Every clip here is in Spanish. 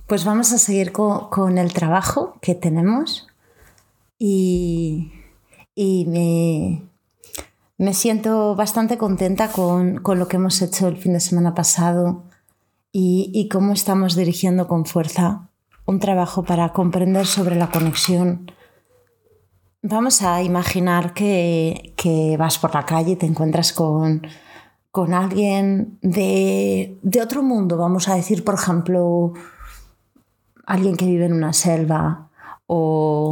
Pues vamos a seguir con el trabajo que tenemos y me siento bastante contenta con lo que hemos hecho el fin de semana pasado y cómo estamos dirigiendo con fuerza un trabajo para comprender sobre la conexión. Vamos a imaginar que vas por la calle y te encuentras con alguien de otro mundo, vamos a decir, por ejemplo, alguien que vive en una selva o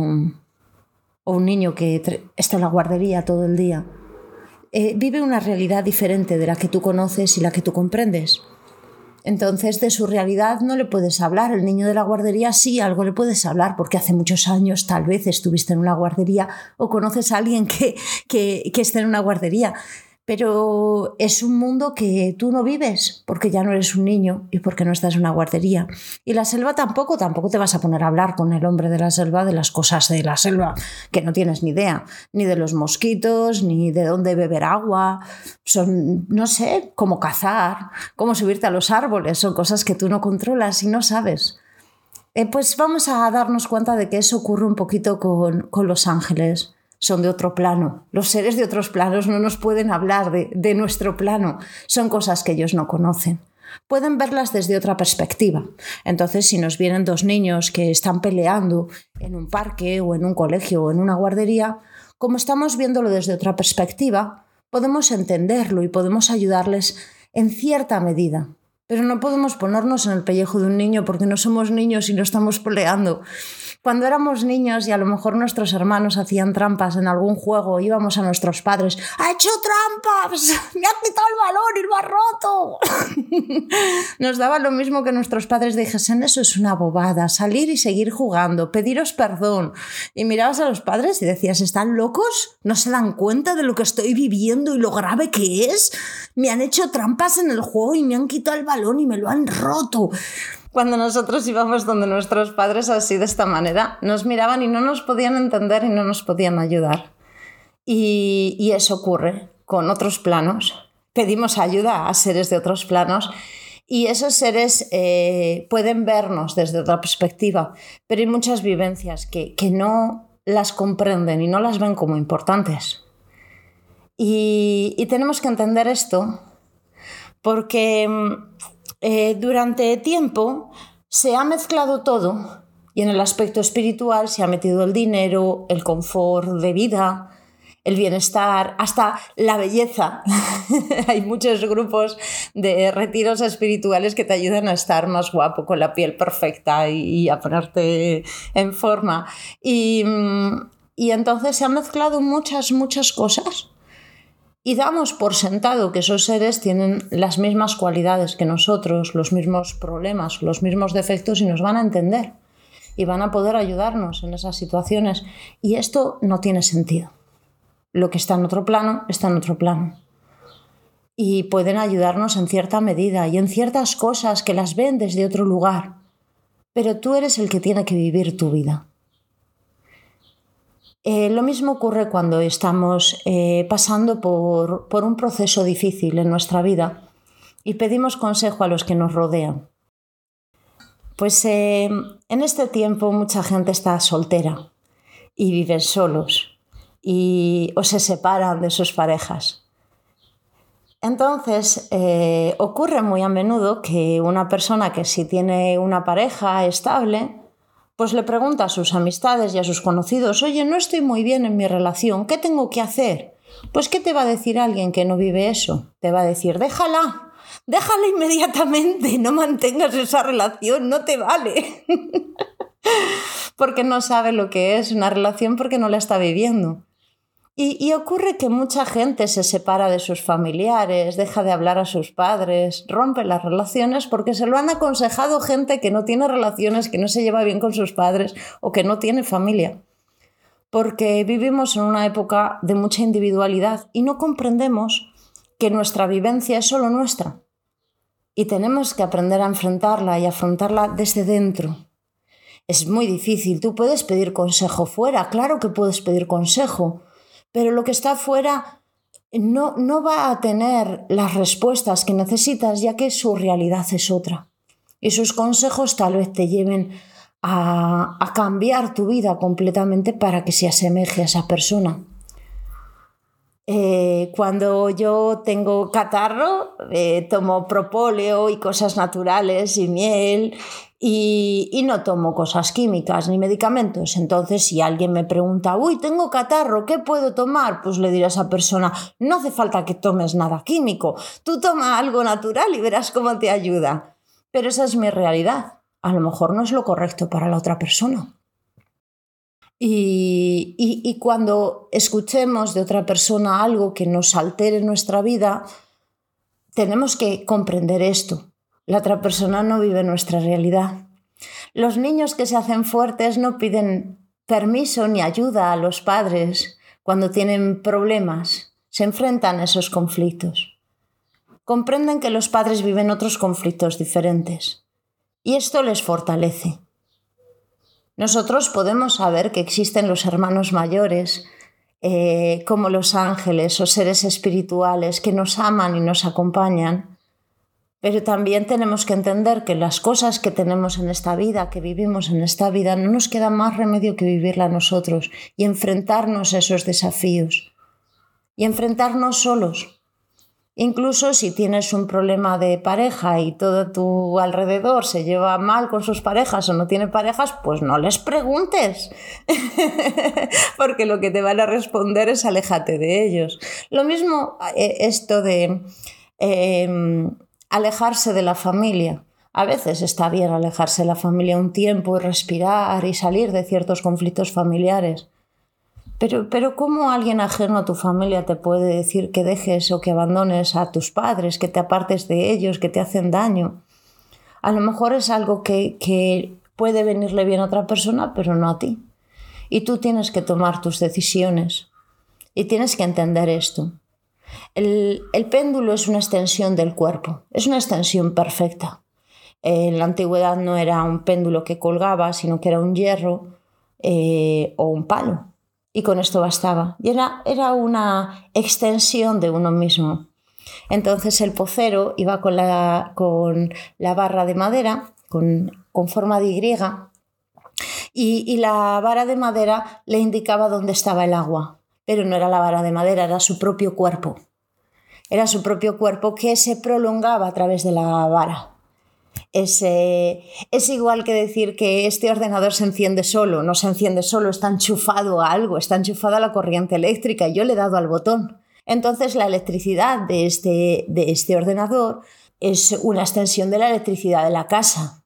un niño que está en la guardería todo el día. Vive una realidad diferente de la que tú conoces y la que tú comprendes. Entonces, de su realidad no le puedes hablar. El niño de la guardería sí, algo le puedes hablar porque hace muchos años tal vez estuviste en una guardería o conoces a alguien que esté en una guardería. Pero es un mundo que tú no vives porque ya no eres un niño y porque no estás en una guardería. Y la selva tampoco te vas a poner a hablar con el hombre de la selva de las cosas de la selva, que no tienes ni idea, ni de los mosquitos, ni de dónde beber agua. Son, no sé, cómo cazar, cómo subirte a los árboles, son cosas que tú no controlas y no sabes. Pues vamos a darnos cuenta de que eso ocurre un poquito con los ángeles. Son de otro plano. Los seres de otros planos no nos pueden hablar de nuestro plano. Son cosas que ellos no conocen. Pueden verlas desde otra perspectiva. Entonces, si nos vienen dos niños que están peleando en un parque o en un colegio o en una guardería, como estamos viéndolo desde otra perspectiva, podemos entenderlo y podemos ayudarles en cierta medida. Pero no podemos ponernos en el pellejo de un niño porque no somos niños y no estamos peleando. Cuando éramos niños y a lo mejor nuestros hermanos hacían trampas en algún juego, íbamos a nuestros padres: ¡ha hecho trampas! ¡Me ha quitado el balón y lo ha roto! Nos daba lo mismo que nuestros padres dijesen: eso es una bobada, salir y seguir jugando, pediros perdón. Y mirabas a los padres y decías: ¿están locos? ¿No se dan cuenta de lo que estoy viviendo y lo grave que es? Me han hecho trampas en el juego y me han quitado el balón y me lo han roto. Cuando nosotros íbamos donde nuestros padres así de esta manera, nos miraban y no nos podían entender y no nos podían ayudar. Y eso ocurre con otros planos. Pedimos ayuda a seres de otros planos y esos seres pueden vernos desde otra perspectiva, pero hay muchas vivencias que no las comprenden y no las ven como importantes. Y tenemos que entender esto porque durante tiempo se ha mezclado todo y en el aspecto espiritual se ha metido el dinero, el confort de vida, el bienestar, hasta la belleza. Hay muchos grupos de retiros espirituales que te ayudan a estar más guapo, con la piel perfecta y a ponerte en forma. Y entonces se han mezclado muchas cosas. Y damos por sentado que esos seres tienen las mismas cualidades que nosotros, los mismos problemas, los mismos defectos y nos van a entender y van a poder ayudarnos en esas situaciones. Y esto no tiene sentido. Lo que está en otro plano, está en otro plano. Y pueden ayudarnos en cierta medida y en ciertas cosas que las ven desde otro lugar. Pero tú eres el que tiene que vivir tu vida. Lo mismo ocurre cuando estamos pasando por un proceso difícil en nuestra vida y pedimos consejo a los que nos rodean. Pues en este tiempo mucha gente está soltera y viven solos o se separan de sus parejas. Entonces ocurre muy a menudo que una persona que sí tiene una pareja estable, pues le pregunta a sus amistades y a sus conocidos: oye, no estoy muy bien en mi relación, ¿qué tengo que hacer? Pues ¿qué te va a decir alguien que no vive eso? Te va a decir: déjala inmediatamente, no mantengas esa relación, no te vale. Porque no sabe lo que es una relación porque no la está viviendo. Y ocurre que mucha gente se separa de sus familiares, deja de hablar a sus padres, rompe las relaciones porque se lo han aconsejado gente que no tiene relaciones, que no se lleva bien con sus padres o que no tiene familia. Porque vivimos en una época de mucha individualidad y no comprendemos que nuestra vivencia es solo nuestra. Y tenemos que aprender a enfrentarla y afrontarla desde dentro. Es muy difícil. Tú puedes pedir consejo fuera, claro que puedes pedir consejo, pero lo que está afuera no va a tener las respuestas que necesitas, ya que su realidad es otra. y sus consejos tal vez te lleven a cambiar tu vida completamente para que se asemeje a esa persona. Cuando yo tengo catarro, tomo propóleo y cosas naturales y miel y no tomo cosas químicas ni medicamentos. Entonces, si alguien me pregunta, uy, tengo catarro, ¿qué puedo tomar? Pues le diré a esa persona, no hace falta que tomes nada químico, tú toma algo natural y verás cómo te ayuda. Pero esa es mi realidad. A lo mejor no es lo correcto para la otra persona. Y cuando escuchemos de otra persona algo que nos altere nuestra vida, tenemos que comprender esto. La otra persona no vive nuestra realidad. Los niños que se hacen fuertes no piden permiso ni ayuda a los padres cuando tienen problemas. Se enfrentan a esos conflictos. Comprenden que los padres viven otros conflictos diferentes. Y esto les fortalece. Nosotros podemos saber que existen los hermanos mayores, como los ángeles o seres espirituales que nos aman y nos acompañan, pero también tenemos que entender que las cosas que tenemos en esta vida, que vivimos en esta vida, no nos queda más remedio que vivirla nosotros y enfrentarnos a esos desafíos y enfrentarnos solos. Incluso si tienes un problema de pareja y todo tu alrededor se lleva mal con sus parejas o no tiene parejas, pues no les preguntes, porque lo que te van a responder es aléjate de ellos. Lo mismo esto de alejarse de la familia. A veces está bien alejarse de la familia un tiempo y respirar y salir de ciertos conflictos familiares. Pero ¿cómo alguien ajeno a tu familia te puede decir que dejes o que abandones a tus padres, que te apartes de ellos, que te hacen daño? A lo mejor es algo que puede venirle bien a otra persona, pero no a ti. Y tú tienes que tomar tus decisiones. Y tienes que entender esto. El péndulo es una extensión del cuerpo. Es una extensión perfecta. En la antigüedad no era un péndulo que colgaba, sino que era un hierro o un palo. Y con esto bastaba. Y era una extensión de uno mismo. Entonces el pocero iba con la barra de madera, con forma de Y, y la vara de madera le indicaba dónde estaba el agua. Pero no era la vara de madera, era su propio cuerpo. Era su propio cuerpo que se prolongaba a través de la vara. Es igual que decir que este ordenador se enciende solo. No se enciende solo, está enchufado a algo, está enchufado a la corriente eléctrica y yo le he dado al botón. Entonces la electricidad de este ordenador es una extensión de la electricidad de la casa.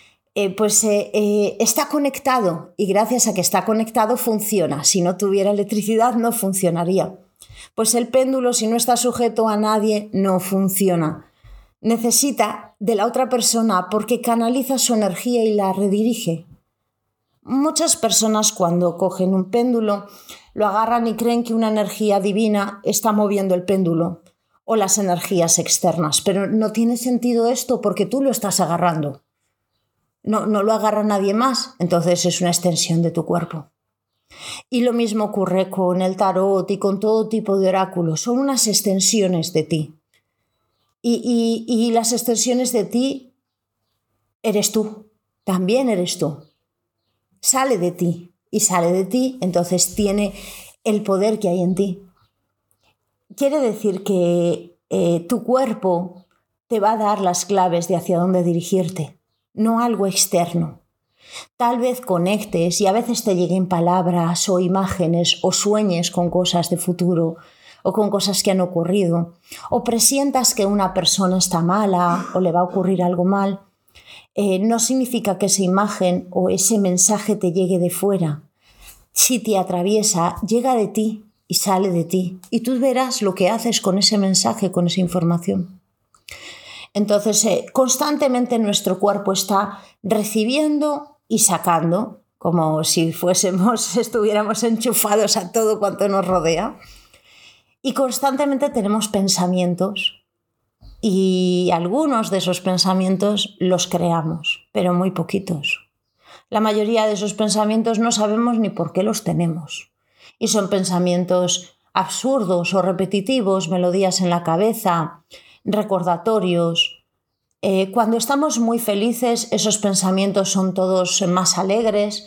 Está conectado y gracias a que está conectado funciona. Si no tuviera electricidad no funcionaría. Pues el péndulo, si no está sujeto a nadie, no funciona. Necesita de la otra persona porque canaliza su energía y la redirige. Muchas personas cuando cogen un péndulo lo agarran y creen que una energía divina está moviendo el péndulo o las energías externas, pero no tiene sentido esto porque tú lo estás agarrando. No lo agarra nadie más, entonces es una extensión de tu cuerpo. Y lo mismo ocurre con el tarot y con todo tipo de oráculos, son unas extensiones de ti. Y las extensiones de ti eres tú, también eres tú. Sale de ti y sale de ti, entonces tiene el poder que hay en ti. Quiere decir que tu cuerpo te va a dar las claves de hacia dónde dirigirte, no algo externo. Tal vez conectes y a veces te lleguen palabras o imágenes o sueñes con cosas de futuro o con cosas que han ocurrido, o presientas que una persona está mala o le va a ocurrir algo mal, no significa que esa imagen o ese mensaje te llegue de fuera. Si te atraviesa, llega de ti y sale de ti, y tú verás lo que haces con ese mensaje, con esa información. Entonces, constantemente nuestro cuerpo está recibiendo y sacando, como si estuviéramos enchufados a todo cuanto nos rodea. Y constantemente tenemos pensamientos y algunos de esos pensamientos los creamos, pero muy poquitos. La mayoría de esos pensamientos no sabemos ni por qué los tenemos. Y son pensamientos absurdos o repetitivos, melodías en la cabeza, recordatorios, Cuando estamos muy felices, esos pensamientos son todos más alegres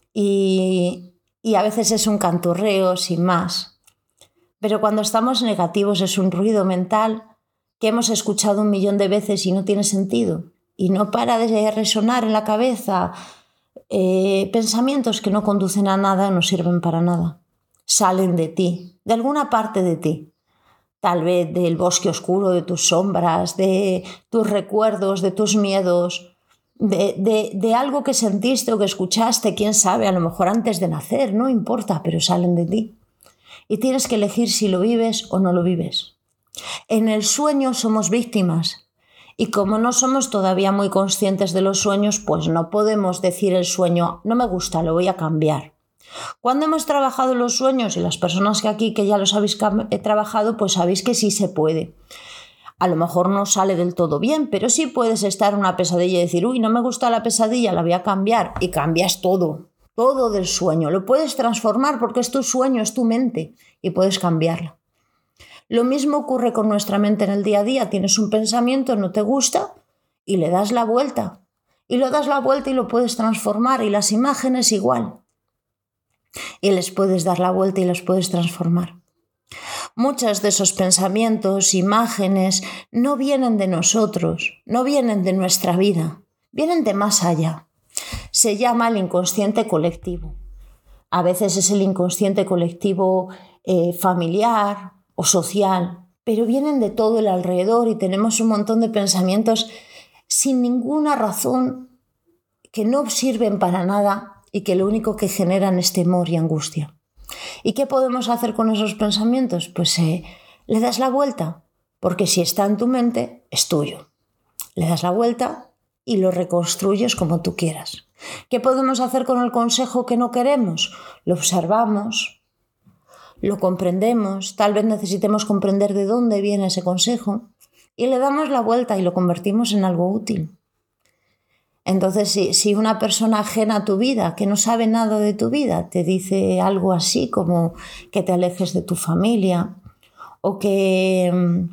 y a veces es un canturreo sin más. Pero cuando estamos negativos es un ruido mental que hemos escuchado 1.000.000 de veces y no tiene sentido. Y no para de resonar en la cabeza pensamientos que no conducen a nada, no sirven para nada. Salen de ti, de alguna parte de ti. Tal vez del bosque oscuro, de tus sombras, de tus recuerdos, de tus miedos, de algo que sentiste o que escuchaste, quién sabe, a lo mejor antes de nacer, no importa, pero salen de ti. Y tienes que elegir si lo vives o no lo vives. En el sueño somos víctimas y como no somos todavía muy conscientes de los sueños, pues no podemos decir el sueño, no me gusta, lo voy a cambiar. Cuando hemos trabajado los sueños, y las personas que aquí que ya los habéis trabajado, pues sabéis que sí se puede. A lo mejor no sale del todo bien, pero sí puedes estar en una pesadilla y decir, uy, no me gusta la pesadilla, la voy a cambiar, y cambias todo del sueño. Lo puedes transformar porque es tu sueño, es tu mente, y puedes cambiarla. Lo mismo ocurre con nuestra mente en el día a día. Tienes un pensamiento, no te gusta, y le das la vuelta. Y lo das la vuelta y lo puedes transformar, y las imágenes igual. Y les puedes dar la vuelta y los puedes transformar. Muchos de esos pensamientos, imágenes, no vienen de nosotros, no vienen de nuestra vida, vienen de más allá. Se llama el inconsciente colectivo. A veces es el inconsciente colectivo familiar o social, pero vienen de todo el alrededor y tenemos un montón de pensamientos sin ninguna razón que no sirven para nada y que lo único que generan es temor y angustia. ¿Y qué podemos hacer con esos pensamientos? Pues le das la vuelta, porque si está en tu mente, es tuyo. Le das la vuelta y lo reconstruyes como tú quieras. ¿Qué podemos hacer con el consejo que no queremos? Lo observamos, lo comprendemos, tal vez necesitemos comprender de dónde viene ese consejo y le damos la vuelta y lo convertimos en algo útil. Entonces, si una persona ajena a tu vida, que no sabe nada de tu vida, te dice algo así como que te alejes de tu familia o que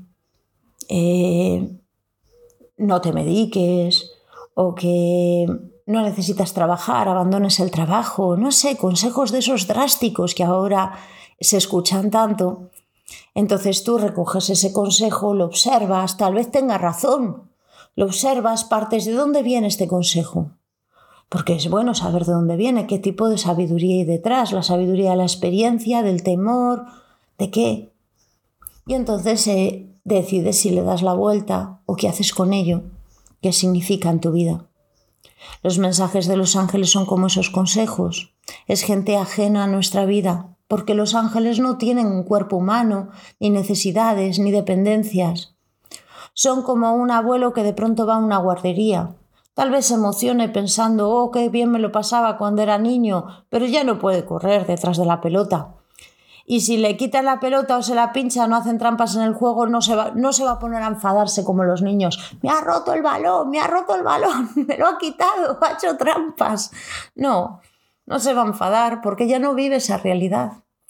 no te mediques o que no necesitas trabajar, abandones el trabajo, no sé, consejos de esos drásticos que ahora se escuchan tanto. Entonces tú recoges ese consejo, lo observas, tal vez tenga razón. Lo observas, partes de dónde viene este consejo. Porque es bueno saber de dónde viene, qué tipo de sabiduría hay detrás, la sabiduría de la experiencia, del temor, ¿de qué? Y entonces decides si le das la vuelta o qué haces con ello, qué significa en tu vida. Los mensajes de los ángeles son como esos consejos. Es gente ajena a nuestra vida, porque los ángeles no tienen un cuerpo humano, ni necesidades, ni dependencias. Son como un abuelo que de pronto va a una guardería. Tal vez se emocione pensando, oh, qué bien me lo pasaba cuando era niño, pero ya no puede correr detrás de la pelota. Y si le quitan la pelota o se la pinchan, no hacen trampas en el juego, no se va a poner a enfadarse como los niños. Me ha roto el balón, me lo ha quitado, ha hecho trampas. No se va a enfadar porque ya no vive esa realidad.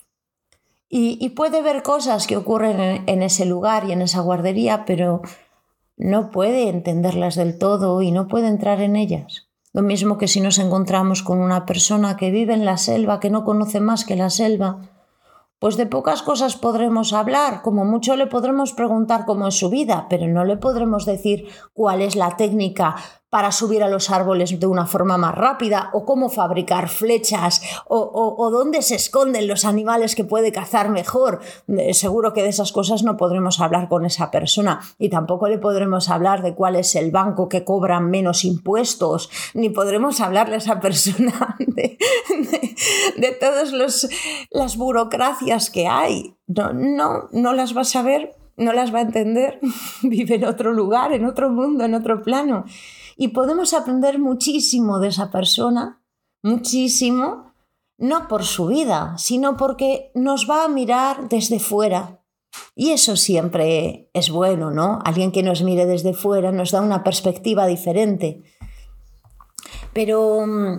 Y puede ver cosas que ocurren en ese lugar y en esa guardería, pero no puede entenderlas del todo y no puede entrar en ellas. Lo mismo que si nos encontramos con una persona que vive en la selva, que no conoce más que la selva, pues de pocas cosas podremos hablar, como mucho le podremos preguntar cómo es su vida, pero no le podremos decir cuál es la técnica para subir a los árboles de una forma más rápida, o cómo fabricar flechas, o dónde se esconden los animales que puede cazar mejor. Seguro que de esas cosas no podremos hablar con esa persona, y tampoco le podremos hablar de cuál es el banco que cobra menos impuestos, ni podremos hablarle a esa persona de todas las burocracias que hay. No las va a saber, no las va a entender. Vive en otro lugar, en otro mundo, en otro plano. Y podemos aprender muchísimo de esa persona, muchísimo, no por su vida, sino porque nos va a mirar desde fuera. Y eso siempre es bueno, ¿no? Alguien que nos mire desde fuera nos da una perspectiva diferente. Pero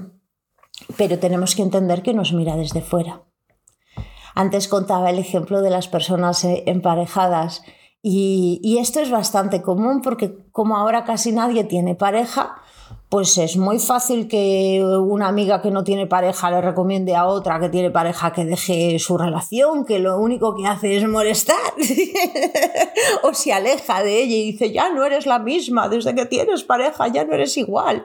tenemos que entender que nos mira desde fuera. Antes contaba el ejemplo de las personas emparejadas Y esto es bastante común porque como ahora casi nadie tiene pareja, pues es muy fácil que una amiga que no tiene pareja le recomiende a otra que tiene pareja que deje su relación, que lo único que hace es molestar o se aleja de ella y dice, ya no eres la misma, desde que tienes pareja ya no eres igual.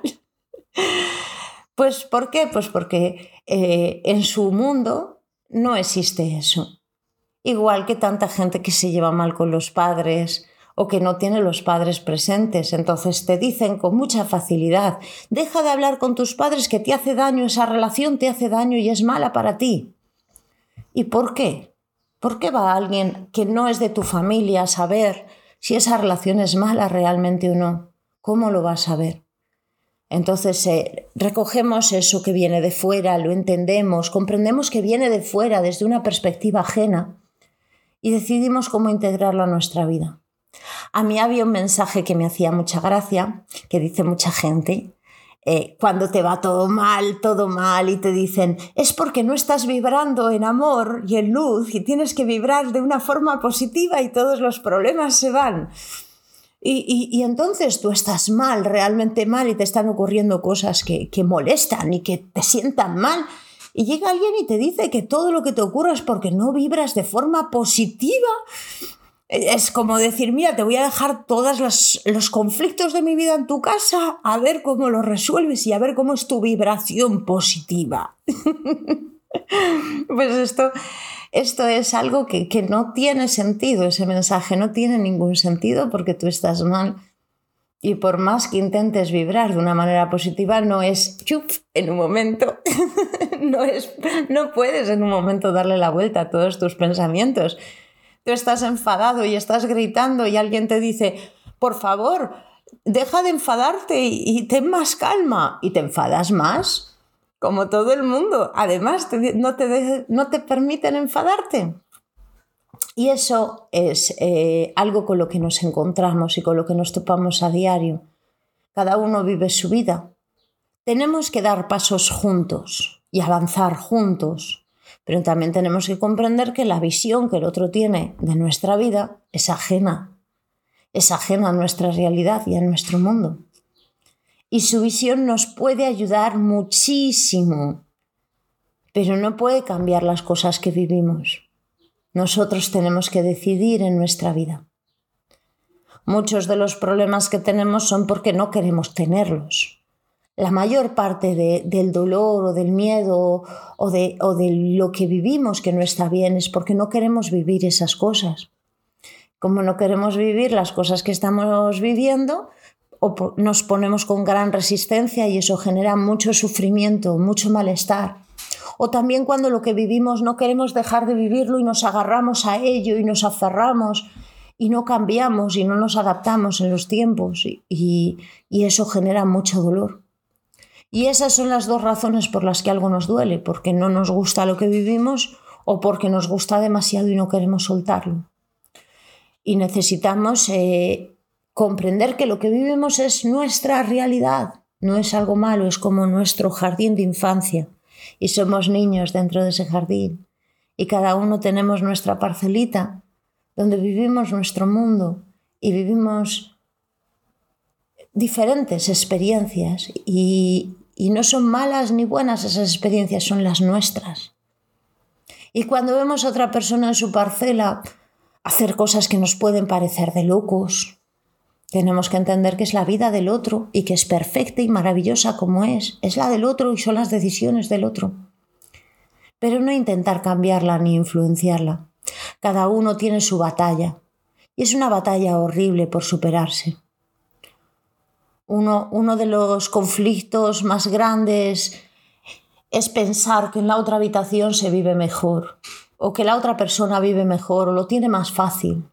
Pues ¿por qué? Pues porque en su mundo no existe eso. Igual que tanta gente que se lleva mal con los padres o que no tiene los padres presentes. Entonces te dicen con mucha facilidad, deja de hablar con tus padres que te hace daño, esa relación te hace daño y es mala para ti. ¿Y por qué? ¿Por qué va alguien que no es de tu familia a saber si esa relación es mala realmente o no? ¿Cómo lo va a saber? Entonces recogemos eso que viene de fuera, lo entendemos, comprendemos que viene de fuera desde una perspectiva ajena y decidimos cómo integrarlo a nuestra vida. A mí había un mensaje que me hacía mucha gracia, que dice mucha gente, cuando te va todo mal y te dicen es porque no estás vibrando en amor y en luz y tienes que vibrar de una forma positiva y todos los problemas se van. Y entonces tú estás mal, realmente mal y te están ocurriendo cosas que molestan y que te sientan mal. Y llega alguien y te dice que todo lo que te ocurra es porque no vibras de forma positiva. Es como decir, mira, te voy a dejar todos los conflictos de mi vida en tu casa a ver cómo los resuelves y a ver cómo es tu vibración positiva. Pues esto es algo que no tiene sentido, ese mensaje no tiene ningún sentido porque tú estás mal. Y por más que intentes vibrar de una manera positiva, no es en un momento. No puedes en un momento darle la vuelta a todos tus pensamientos. Tú estás enfadado y estás gritando y alguien te dice, por favor, deja de enfadarte y ten más calma. Y te enfadas más, como todo el mundo. Además, no te permiten enfadarte. Y eso es algo con lo que nos encontramos y con lo que nos topamos a diario. Cada uno vive su vida. Tenemos que dar pasos juntos y avanzar juntos, pero también tenemos que comprender que la visión que el otro tiene de nuestra vida es ajena a nuestra realidad y a nuestro mundo. Y su visión nos puede ayudar muchísimo, pero no puede cambiar las cosas que vivimos. Nosotros tenemos que decidir en nuestra vida. Muchos de los problemas que tenemos son porque no queremos tenerlos. La mayor parte del dolor o del miedo o de lo que vivimos que no está bien es porque no queremos vivir esas cosas. Como no queremos vivir las cosas que estamos viviendo, nos ponemos con gran resistencia y eso genera mucho sufrimiento, mucho malestar. O también cuando lo que vivimos no queremos dejar de vivirlo y nos agarramos a ello y nos aferramos y no cambiamos y no nos adaptamos en los tiempos y eso genera mucho dolor. Y esas son las dos razones por las que algo nos duele, porque no nos gusta lo que vivimos o porque nos gusta demasiado y no queremos soltarlo. Y necesitamos comprender que lo que vivimos es nuestra realidad, no es algo malo, es como nuestro jardín de infancia. Y somos niños dentro de ese jardín. Y cada uno tenemos nuestra parcelita donde vivimos nuestro mundo y vivimos diferentes experiencias. Y no son malas ni buenas esas experiencias, son las nuestras. Y cuando vemos a otra persona en su parcela hacer cosas que nos pueden parecer de locos, tenemos que entender que es la vida del otro y que es perfecta y maravillosa como es la del otro y son las decisiones del otro. Pero no intentar cambiarla ni influenciarla. Cada uno tiene su batalla y es una batalla horrible por superarse. Uno de los conflictos más grandes es pensar que en la otra habitación se vive mejor o que la otra persona vive mejor o lo tiene más fácil,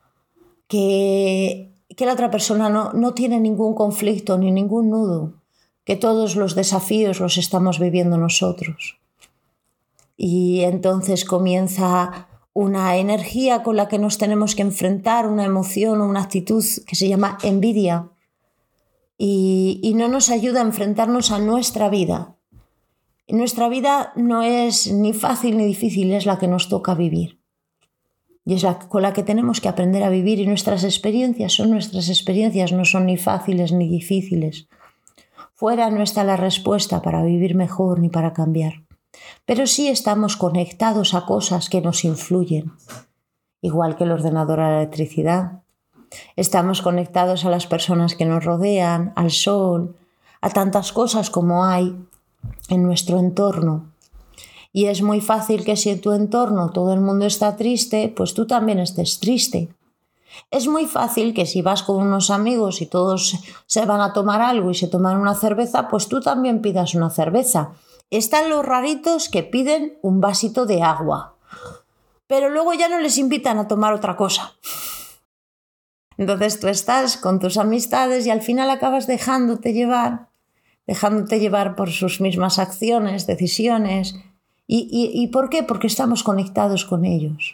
que la otra persona no tiene ningún conflicto ni ningún nudo, que todos los desafíos los estamos viviendo nosotros. Y entonces comienza una energía con la que nos tenemos que enfrentar, una emoción o una actitud que se llama envidia y no nos ayuda a enfrentarnos a nuestra vida. Nuestra vida no es ni fácil ni difícil, es la que nos toca vivir. y es con la que tenemos que aprender a vivir, y nuestras experiencias son nuestras experiencias, no son ni fáciles ni difíciles. Fuera no está la respuesta para vivir mejor ni para cambiar, pero sí estamos conectados a cosas que nos influyen, igual que el ordenador a la electricidad. Estamos conectados a las personas que nos rodean, al sol, a tantas cosas como hay en nuestro entorno. Y es muy fácil que si en tu entorno todo el mundo está triste, pues tú también estés triste. Es muy fácil que si vas con unos amigos y todos se van a tomar algo y se toman una cerveza, pues tú también pidas una cerveza. Están los raritos que piden un vasito de agua, pero luego ya no les invitan a tomar otra cosa. Entonces tú estás con tus amistades y al final acabas dejándote llevar por sus mismas acciones, decisiones. ¿Y por qué? Porque estamos conectados con ellos.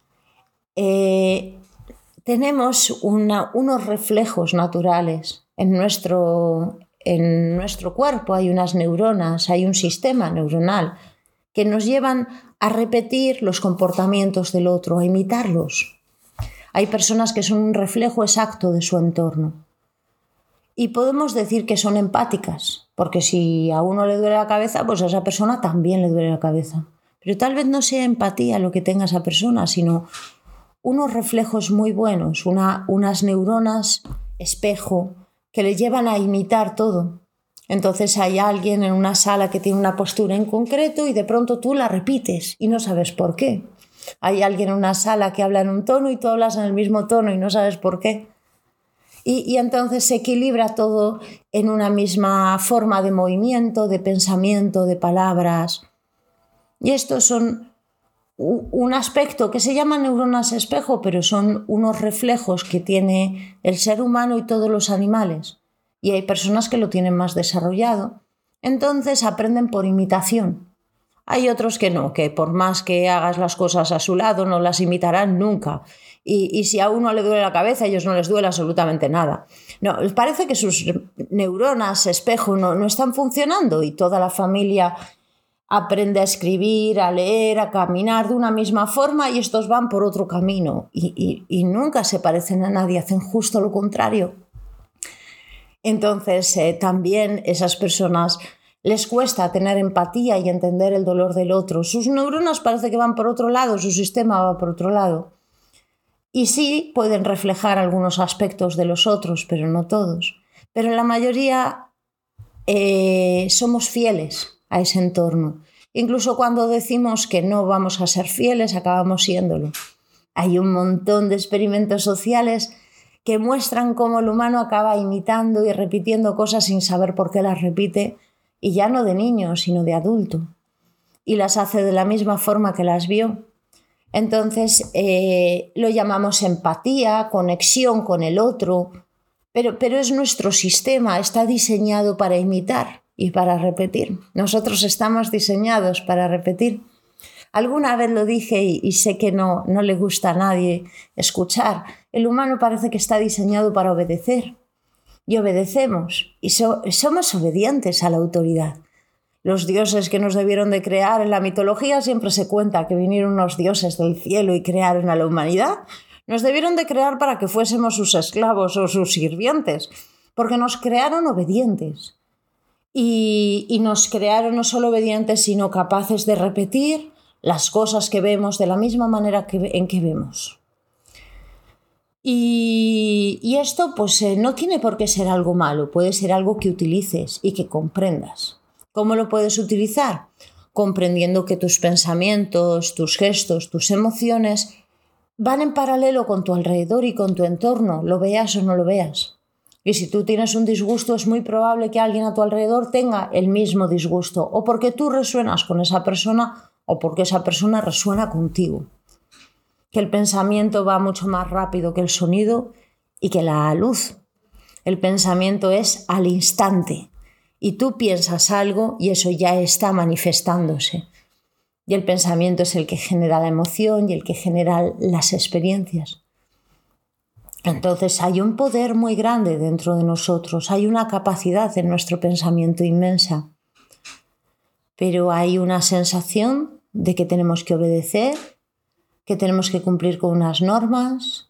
Tenemos unos reflejos naturales en nuestro cuerpo. Hay unas neuronas, hay un sistema neuronal que nos llevan a repetir los comportamientos del otro, a imitarlos. Hay personas que son un reflejo exacto de su entorno. Y podemos decir que son empáticas, porque si a uno le duele la cabeza, pues a esa persona también le duele la cabeza. Pero tal vez no sea empatía lo que tenga esa persona, sino unos reflejos muy buenos, unas neuronas espejo que le llevan a imitar todo. Entonces hay alguien en una sala que tiene una postura en concreto y de pronto tú la repites y no sabes por qué. Hay alguien en una sala que habla en un tono y tú hablas en el mismo tono y no sabes por qué. Y entonces se equilibra todo en una misma forma de movimiento, de pensamiento, de palabras. Y estos son un aspecto que se llama neuronas espejo, pero son unos reflejos que tiene el ser humano y todos los animales. Y hay personas que lo tienen más desarrollado. Entonces aprenden por imitación. Hay otros que no, que por más que hagas las cosas a su lado no las imitarán nunca. Y si a uno le duele la cabeza, a ellos no les duele absolutamente nada. No, parece que sus neuronas espejo no están funcionando y toda la familia aprende a escribir, a leer, a caminar de una misma forma y estos van por otro camino y nunca se parecen a nadie, hacen justo lo contrario. Entonces también esas personas les cuesta tener empatía y entender el dolor del otro. Sus neuronas parece que van por otro lado, su sistema va por otro lado. Y sí pueden reflejar algunos aspectos de los otros, pero no todos. Pero en la mayoría somos fieles a ese entorno. Incluso cuando decimos que no vamos a ser fieles, acabamos siéndolo. Hay un montón de experimentos sociales que muestran cómo el humano acaba imitando y repitiendo cosas sin saber por qué las repite, y ya no de niño, sino de adulto. Y las hace de la misma forma que las vio. Entonces lo llamamos empatía, conexión con el otro, pero es nuestro sistema, está diseñado para imitar y para repetir. Nosotros estamos diseñados para repetir. Alguna vez lo dije y sé que no le gusta a nadie escuchar. El humano parece que está diseñado para obedecer y obedecemos y somos obedientes a la autoridad. Los dioses que nos debieron de crear en la mitología siempre se cuenta que vinieron unos dioses del cielo y crearon a la humanidad. Nos debieron de crear para que fuésemos sus esclavos o sus sirvientes, porque nos crearon obedientes. Y nos crearon no solo obedientes, sino capaces de repetir las cosas que vemos de la misma manera en que vemos. Y esto pues no tiene por qué ser algo malo, puede ser algo que utilices y que comprendas. ¿Cómo lo puedes utilizar? Comprendiendo que tus pensamientos, tus gestos, tus emociones van en paralelo con tu alrededor y con tu entorno, lo veas o no lo veas. Y si tú tienes un disgusto, es muy probable que alguien a tu alrededor tenga el mismo disgusto, o porque tú resuenas con esa persona o porque esa persona resuena contigo. Que el pensamiento va mucho más rápido que el sonido y que la luz. El pensamiento es al instante. Y tú piensas algo y eso ya está manifestándose. Y el pensamiento es el que genera la emoción y el que genera las experiencias. Entonces hay un poder muy grande dentro de nosotros, hay una capacidad en nuestro pensamiento inmensa. Pero hay una sensación de que tenemos que obedecer, que tenemos que cumplir con unas normas.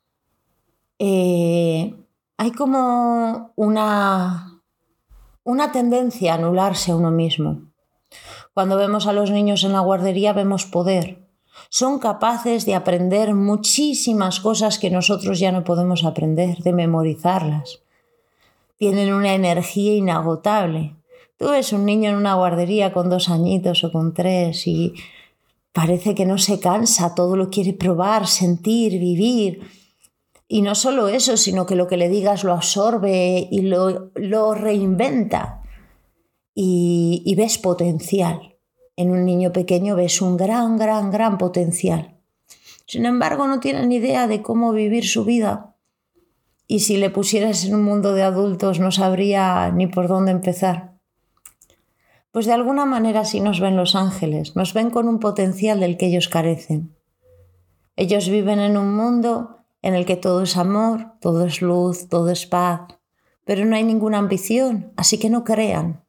Hay como una tendencia a anularse a uno mismo. Cuando vemos a los niños en la guardería vemos poder. Son capaces de aprender muchísimas cosas que nosotros ya no podemos aprender, de memorizarlas. Tienen una energía inagotable. Tú ves un niño en una guardería con 2 añitos o con 3 y parece que no se cansa, todo lo quiere probar, sentir, vivir. Y no solo eso, sino que lo que le digas lo absorbe y lo reinventa. Y ves potencial. En un niño pequeño ves un gran potencial. Sin embargo, no tienen idea de cómo vivir su vida. Y si le pusieras en un mundo de adultos, no sabría ni por dónde empezar. Pues de alguna manera así nos ven los ángeles, nos ven con un potencial del que ellos carecen. Ellos viven en un mundo en el que todo es amor, todo es luz, todo es paz, pero no hay ninguna ambición, así que no crean.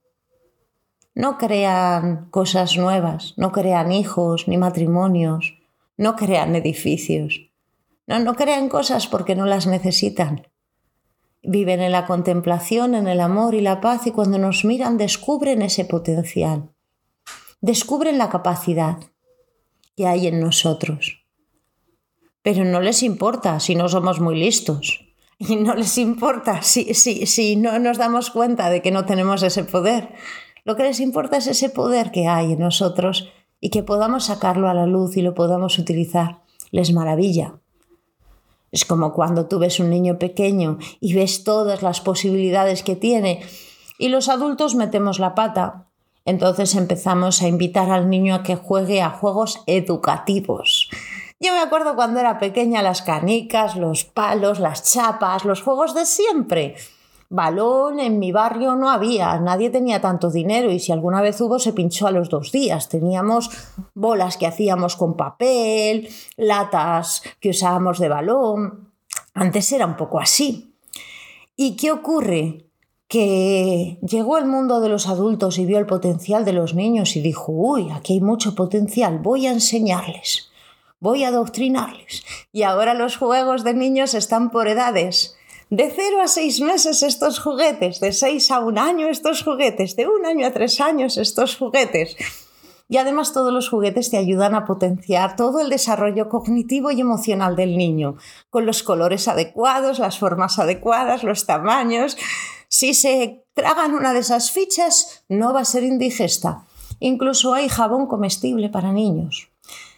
No crean cosas nuevas, no crean hijos ni matrimonios, no crean edificios. No crean cosas porque no las necesitan. Viven en la contemplación, en el amor y la paz y cuando nos miran descubren ese potencial. Descubren la capacidad que hay en nosotros. Pero no les importa si no somos muy listos. Y no les importa si no nos damos cuenta de que no tenemos ese poder. Lo que les importa es ese poder que hay en nosotros y que podamos sacarlo a la luz y lo podamos utilizar. Les maravilla. Es como cuando tú ves un niño pequeño y ves todas las posibilidades que tiene y los adultos metemos la pata. Entonces empezamos a invitar al niño a que juegue a juegos educativos. Yo me acuerdo cuando era pequeña las canicas, los palos, las chapas, los juegos de siempre. Balón en mi barrio no había, nadie tenía tanto dinero y si alguna vez hubo se pinchó a los 2 días. Teníamos bolas que hacíamos con papel, latas que usábamos de balón. Antes era un poco así. ¿Y qué ocurre? Que llegó el mundo de los adultos y vio el potencial de los niños y dijo, uy, aquí hay mucho potencial, voy a enseñarles, voy a adoctrinarles. Y ahora los juegos de niños están por edades. De 0 a 6 meses estos juguetes, de 6 a 1 año estos juguetes, de 1 año a 3 años estos juguetes. Y además todos los juguetes te ayudan a potenciar todo el desarrollo cognitivo y emocional del niño, con los colores adecuados, las formas adecuadas, los tamaños. Si se tragan una de esas fichas, no va a ser indigesta. Incluso hay jabón comestible para niños.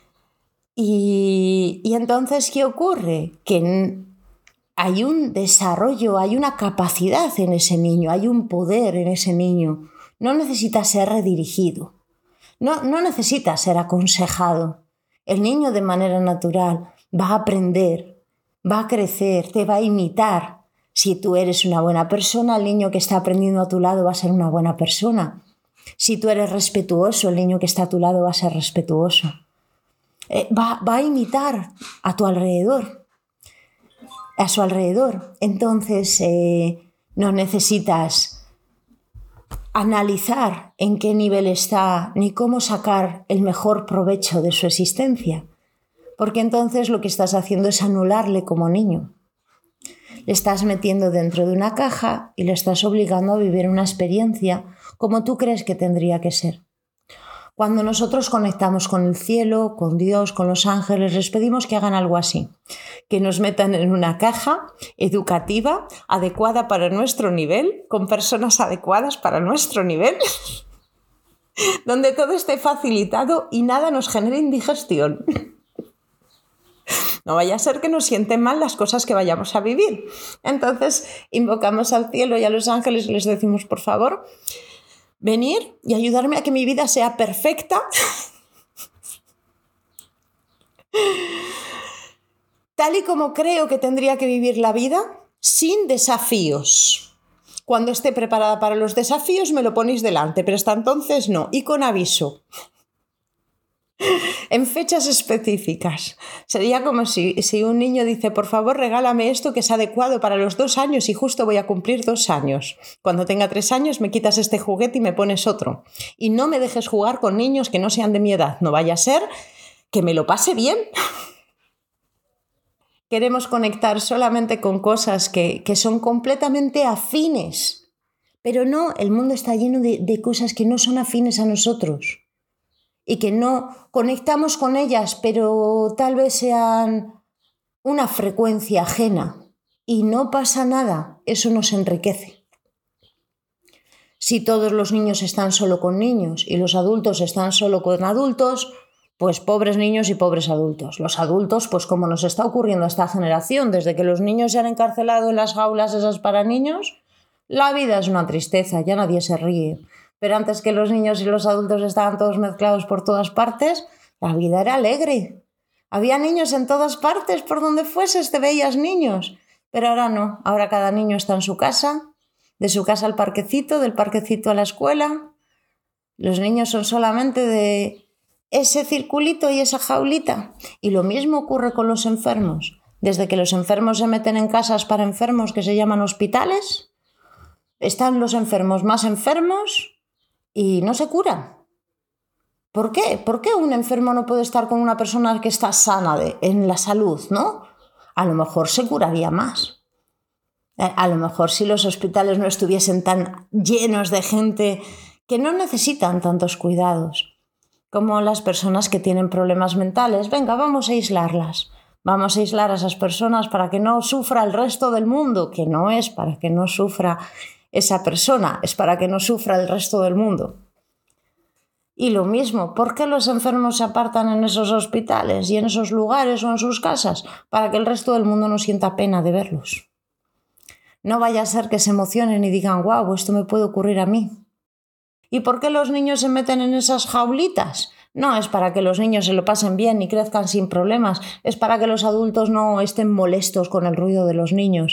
Y entonces, ¿qué ocurre? Que hay un desarrollo, hay una capacidad en ese niño, hay un poder en ese niño. No necesita ser redirigido, no necesita ser aconsejado. El niño de manera natural va a aprender, va a crecer, te va a imitar. Si tú eres una buena persona, el niño que está aprendiendo a tu lado va a ser una buena persona. Si tú eres respetuoso, el niño que está a tu lado va a ser respetuoso. Va a imitar a tu alrededor. A su alrededor. Entonces, no necesitas analizar en qué nivel está ni cómo sacar el mejor provecho de su existencia, porque entonces lo que estás haciendo es anularle como niño. Le estás metiendo dentro de una caja y le estás obligando a vivir una experiencia como tú crees que tendría que ser. Cuando nosotros conectamos con el cielo, con Dios, con los ángeles, les pedimos que hagan algo así, que nos metan en una caja educativa, adecuada para nuestro nivel, con personas adecuadas para nuestro nivel, donde todo esté facilitado y nada nos genere indigestión. No vaya a ser que nos sienten mal las cosas que vayamos a vivir. Entonces invocamos al cielo y a los ángeles y les decimos, por favor, venir y ayudarme a que mi vida sea perfecta, tal y como creo que tendría que vivir la vida, sin desafíos. Cuando esté preparada para los desafíos me lo ponéis delante, pero hasta entonces no, y con aviso. En fechas específicas. Sería como si un niño dice, por favor, regálame esto que es adecuado para los 2 años y justo voy a cumplir 2 años. Cuando tenga 3 años me quitas este juguete y me pones otro. Y no me dejes jugar con niños que no sean de mi edad. No vaya a ser que me lo pase bien. Queremos conectar solamente con cosas que son completamente afines. Pero no, el mundo está lleno de cosas que no son afines a nosotros y que no conectamos con ellas, pero tal vez sean una frecuencia ajena. Y no pasa nada, eso nos enriquece. Si todos los niños están solo con niños y los adultos están solo con adultos, pues pobres niños y pobres adultos. Los adultos, pues como nos está ocurriendo a esta generación, desde que los niños se han encarcelado en las jaulas esas para niños, la vida es una tristeza, ya nadie se ríe. Pero antes que los niños y los adultos estaban todos mezclados por todas partes, la vida era alegre. Había niños en todas partes, por donde fueses te veías niños. Pero ahora no, ahora cada niño está en su casa, de su casa al parquecito, del parquecito a la escuela. Los niños son solamente de ese circulito y esa jaulita. Y lo mismo ocurre con los enfermos. Desde que los enfermos se meten en casas para enfermos que se llaman hospitales, están los enfermos más enfermos y no se curan. ¿Por qué? ¿Por qué un enfermo no puede estar con una persona que está sana en la salud, no? A lo mejor se curaría más. A lo mejor si los hospitales no estuviesen tan llenos de gente que no necesitan tantos cuidados, como las personas que tienen problemas mentales. Venga, vamos a aislarlas. Vamos a aislar a esas personas para que no sufra el resto del mundo, que no es para que no sufra esa persona, es para que no sufra el resto del mundo. Y lo mismo, ¿por qué los enfermos se apartan en esos hospitales y en esos lugares o en sus casas? Para que el resto del mundo no sienta pena de verlos. No vaya a ser que se emocionen y digan, wow, esto me puede ocurrir a mí. ¿Y por qué los niños se meten en esas jaulitas? No es para que los niños se lo pasen bien y crezcan sin problemas, es para que los adultos no estén molestos con el ruido de los niños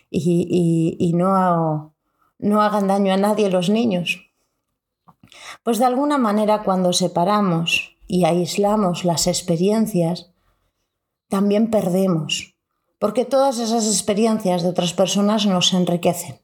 y no hagan daño a nadie los niños. Pues de alguna manera cuando separamos y aislamos las experiencias, también perdemos, porque todas esas experiencias de otras personas nos enriquecen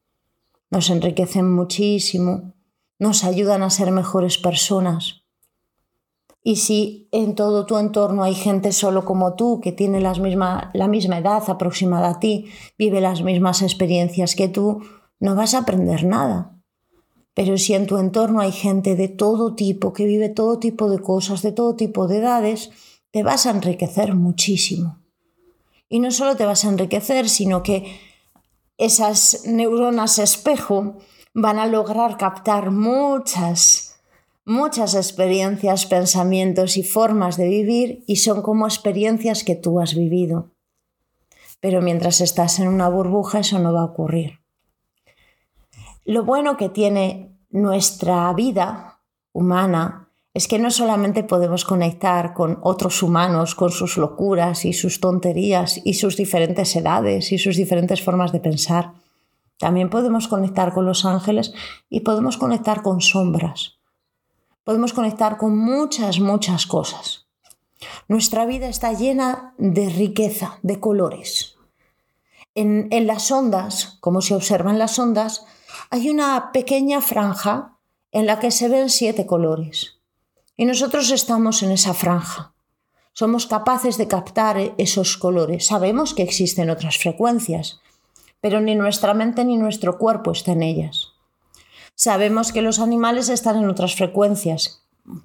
muchísimo, nos ayudan a ser mejores personas. Y si en todo tu entorno hay gente solo como tú, que tiene la misma edad aproximada a ti, vive las mismas experiencias que tú, no vas a aprender nada. Pero si en tu entorno hay gente de todo tipo, que vive todo tipo de cosas, de todo tipo de edades, te vas a enriquecer muchísimo. Y no solo te vas a enriquecer, sino que esas neuronas espejo van a lograr captar muchas experiencias, pensamientos y formas de vivir, y son como experiencias que tú has vivido. Pero mientras estás en una burbuja, eso no va a ocurrir. Lo bueno que tiene nuestra vida humana es que no solamente podemos conectar con otros humanos, con sus locuras y sus tonterías y sus diferentes edades y sus diferentes formas de pensar. También podemos conectar con los ángeles y podemos conectar con sombras. Podemos conectar con muchas cosas. Nuestra vida está llena de riqueza, de colores. En las ondas, como se observan las ondas, hay una pequeña franja en la que se ven 7 colores. Y nosotros estamos en esa franja. Somos capaces de captar esos colores. Sabemos que existen otras frecuencias, pero ni nuestra mente ni nuestro cuerpo está en ellas. Sabemos que los animales están en otras frecuencias.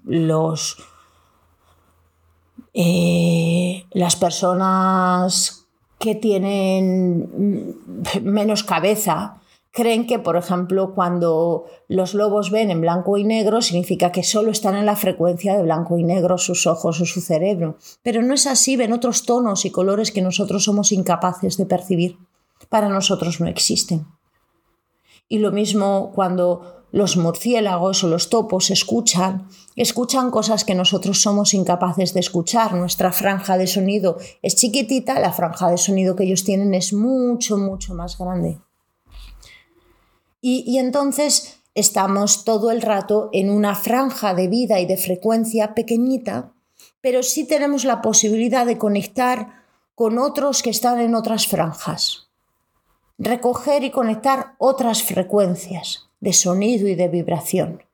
Las personas que tienen menos cabeza creen que, por ejemplo, cuando los lobos ven en blanco y negro, significa que solo están en la frecuencia de blanco y negro sus ojos o su cerebro. Pero no es así, ven otros tonos y colores que nosotros somos incapaces de percibir. Para nosotros no existen. Y lo mismo cuando los murciélagos o los topos escuchan cosas que nosotros somos incapaces de escuchar. Nuestra franja de sonido es chiquitita, la franja de sonido que ellos tienen es mucho más grande. Y entonces estamos todo el rato en una franja de vida y de frecuencia pequeñita, pero sí tenemos la posibilidad de conectar con otros que están en otras franjas. Recoger y conectar otras frecuencias de sonido y de vibración.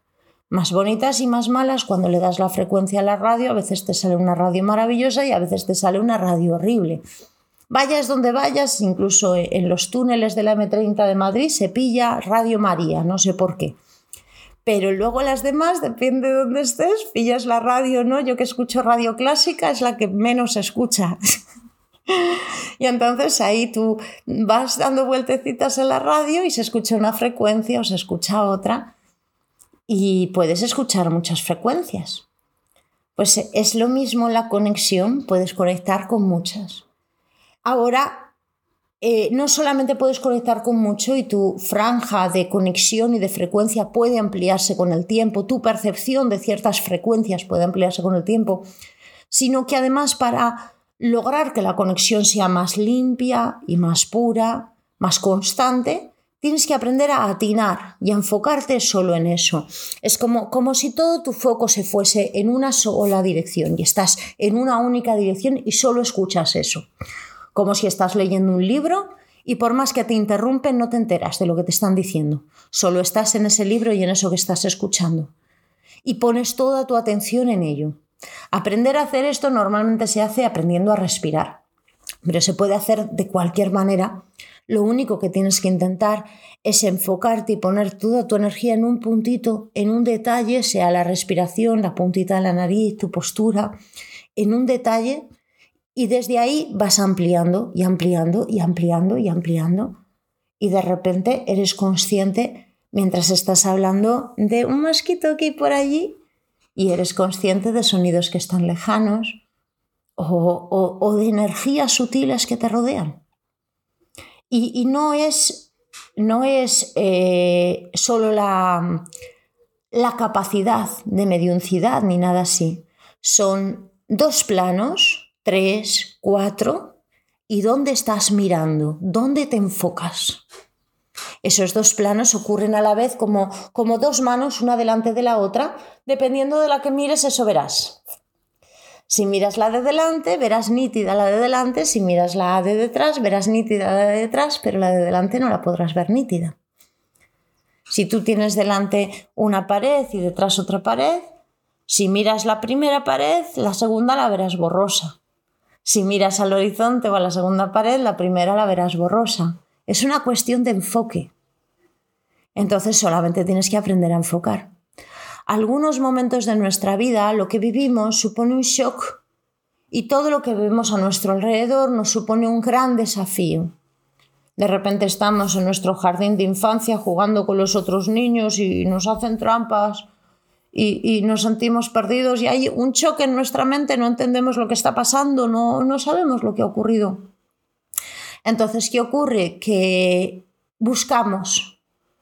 más bonitas y más malas. Cuando le das la frecuencia a la radio, a veces te sale una radio maravillosa y a veces te sale una radio horrible. Vayas donde vayas, incluso en los túneles de la M30 de Madrid se pilla Radio María, no sé por qué. Pero luego las demás, depende de dónde estés, pillas la radio, ¿no? Yo que escucho radio clásica es la que menos se escucha. Y entonces ahí tú vas dando vueltecitas en la radio y se escucha una frecuencia o se escucha otra y puedes escuchar muchas frecuencias. Pues es lo mismo la conexión, puedes conectar con muchas. Ahora, no solamente puedes conectar con mucho y tu franja de conexión y de frecuencia puede ampliarse con el tiempo, tu percepción de ciertas frecuencias puede ampliarse con el tiempo, sino que además para lograr que la conexión sea más limpia y más pura, más constante, tienes que aprender a atinar y a enfocarte solo en eso. Es como si todo tu foco se fuese en una sola dirección y estás en una única dirección y solo escuchas eso. Como si estás leyendo un libro y por más que te interrumpen no te enteras de lo que te están diciendo. Solo estás en ese libro y en eso que estás escuchando. Y pones toda tu atención en ello. Aprender a hacer esto normalmente se hace aprendiendo a respirar, pero se puede hacer de cualquier manera. Lo único que tienes que intentar es enfocarte y poner toda tu energía en un puntito, en un detalle, sea la respiración, la puntita de la nariz, tu postura, en un detalle, y desde ahí vas ampliando y ampliando y ampliando y ampliando, y de repente eres consciente mientras estás hablando de un mosquito aquí por allí, y eres consciente de sonidos que están lejanos o de energías sutiles que te rodean. Y no es solo la capacidad de mediuncidad ni nada así. Son 2 planos, 3, 4, y ¿dónde estás mirando? ¿Dónde te enfocas? Esos 2 planos ocurren a la vez como 2 manos, una delante de la otra. Dependiendo de la que mires, eso verás. Si miras la de delante, verás nítida la de delante. Si miras la de detrás, verás nítida la de detrás, pero la de delante no la podrás ver nítida. Si tú tienes delante una pared y detrás otra pared, si miras la primera pared, la segunda la verás borrosa. Si miras al horizonte o a la segunda pared, la primera la verás borrosa. Es una cuestión de enfoque. Entonces solamente tienes que aprender a enfocar. Algunos momentos de nuestra vida, lo que vivimos supone un shock y todo lo que vemos a nuestro alrededor nos supone un gran desafío. De repente estamos en nuestro jardín de infancia jugando con los otros niños y nos hacen trampas y nos sentimos perdidos y hay un choque en nuestra mente, no entendemos lo que está pasando, no sabemos lo que ha ocurrido. Entonces, ¿qué ocurre? Que buscamos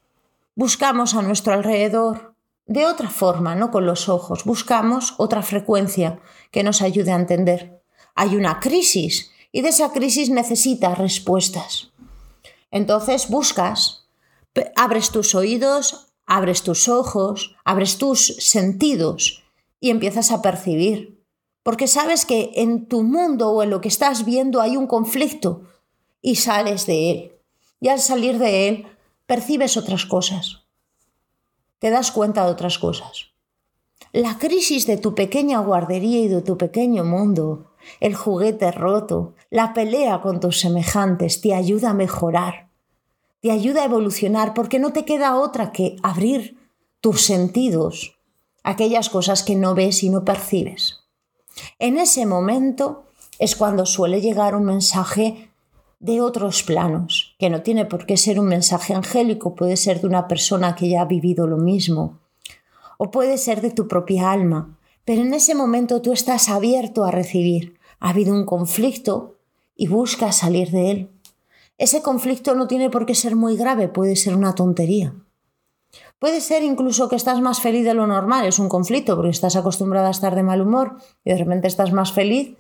a nuestro alrededor de otra forma, no con los ojos. Buscamos otra frecuencia que nos ayude a entender. Hay una crisis y de esa crisis necesitas respuestas. Entonces buscas, abres tus oídos, abres tus ojos, abres tus sentidos y empiezas a percibir. Porque sabes que en tu mundo o en lo que estás viendo hay un conflicto y sales de él. Y al salir de él, percibes otras cosas. Te das cuenta de otras cosas. La crisis de tu pequeña guardería y de tu pequeño mundo, el juguete roto, la pelea con tus semejantes, te ayuda a mejorar, te ayuda a evolucionar, porque no te queda otra que abrir tus sentidos, aquellas cosas que no ves y no percibes. En ese momento es cuando suele llegar un mensaje de otros planos, que no tiene por qué ser un mensaje angélico, puede ser de una persona que ya ha vivido lo mismo, o puede ser de tu propia alma, pero en ese momento tú estás abierto a recibir. Ha habido un conflicto y buscas salir de él. Ese conflicto no tiene por qué ser muy grave, puede ser una tontería. Puede ser incluso que estás más feliz de lo normal, es un conflicto porque estás acostumbrada a estar de mal humor y de repente estás más feliz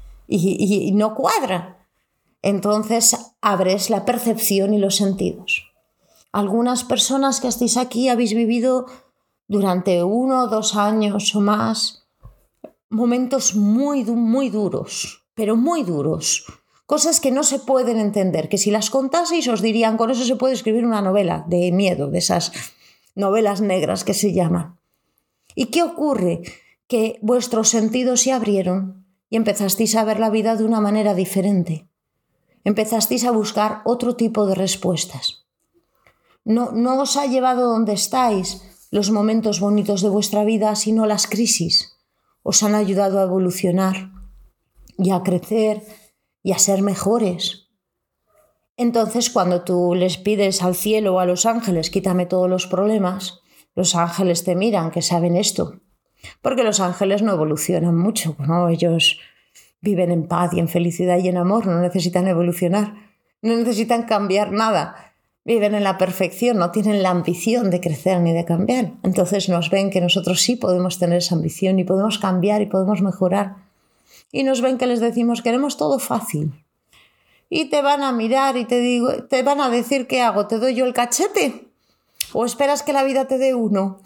y no cuadra. Entonces abres la percepción y los sentidos. Algunas personas que estéis aquí habéis vivido durante 1 o 2 años o más momentos muy duros, pero muy duros. Cosas que no se pueden entender, que si las contaseis os dirían, con eso se puede escribir una novela de miedo, de esas novelas negras que se llaman. ¿Y qué ocurre? Que vuestros sentidos se abrieron y empezasteis a ver la vida de una manera diferente. Empezasteis a buscar otro tipo de respuestas. No os ha llevado donde estáis los momentos bonitos de vuestra vida, sino las crisis. Os han ayudado a evolucionar y a crecer y a ser mejores. Entonces, cuando tú les pides al cielo o a los ángeles, quítame todos los problemas, los ángeles te miran, que saben esto. Porque los ángeles no evolucionan mucho, ¿no? Ellos viven en paz y en felicidad y en amor, no necesitan evolucionar, no necesitan cambiar nada. Viven en la perfección, no tienen la ambición de crecer ni de cambiar. Entonces nos ven que nosotros sí podemos tener esa ambición y podemos cambiar y podemos mejorar. Y nos ven que les decimos, queremos todo fácil. Y te van a mirar y te van a decir, ¿qué hago? ¿Te doy yo el cachete? ¿O esperas que la vida te dé uno?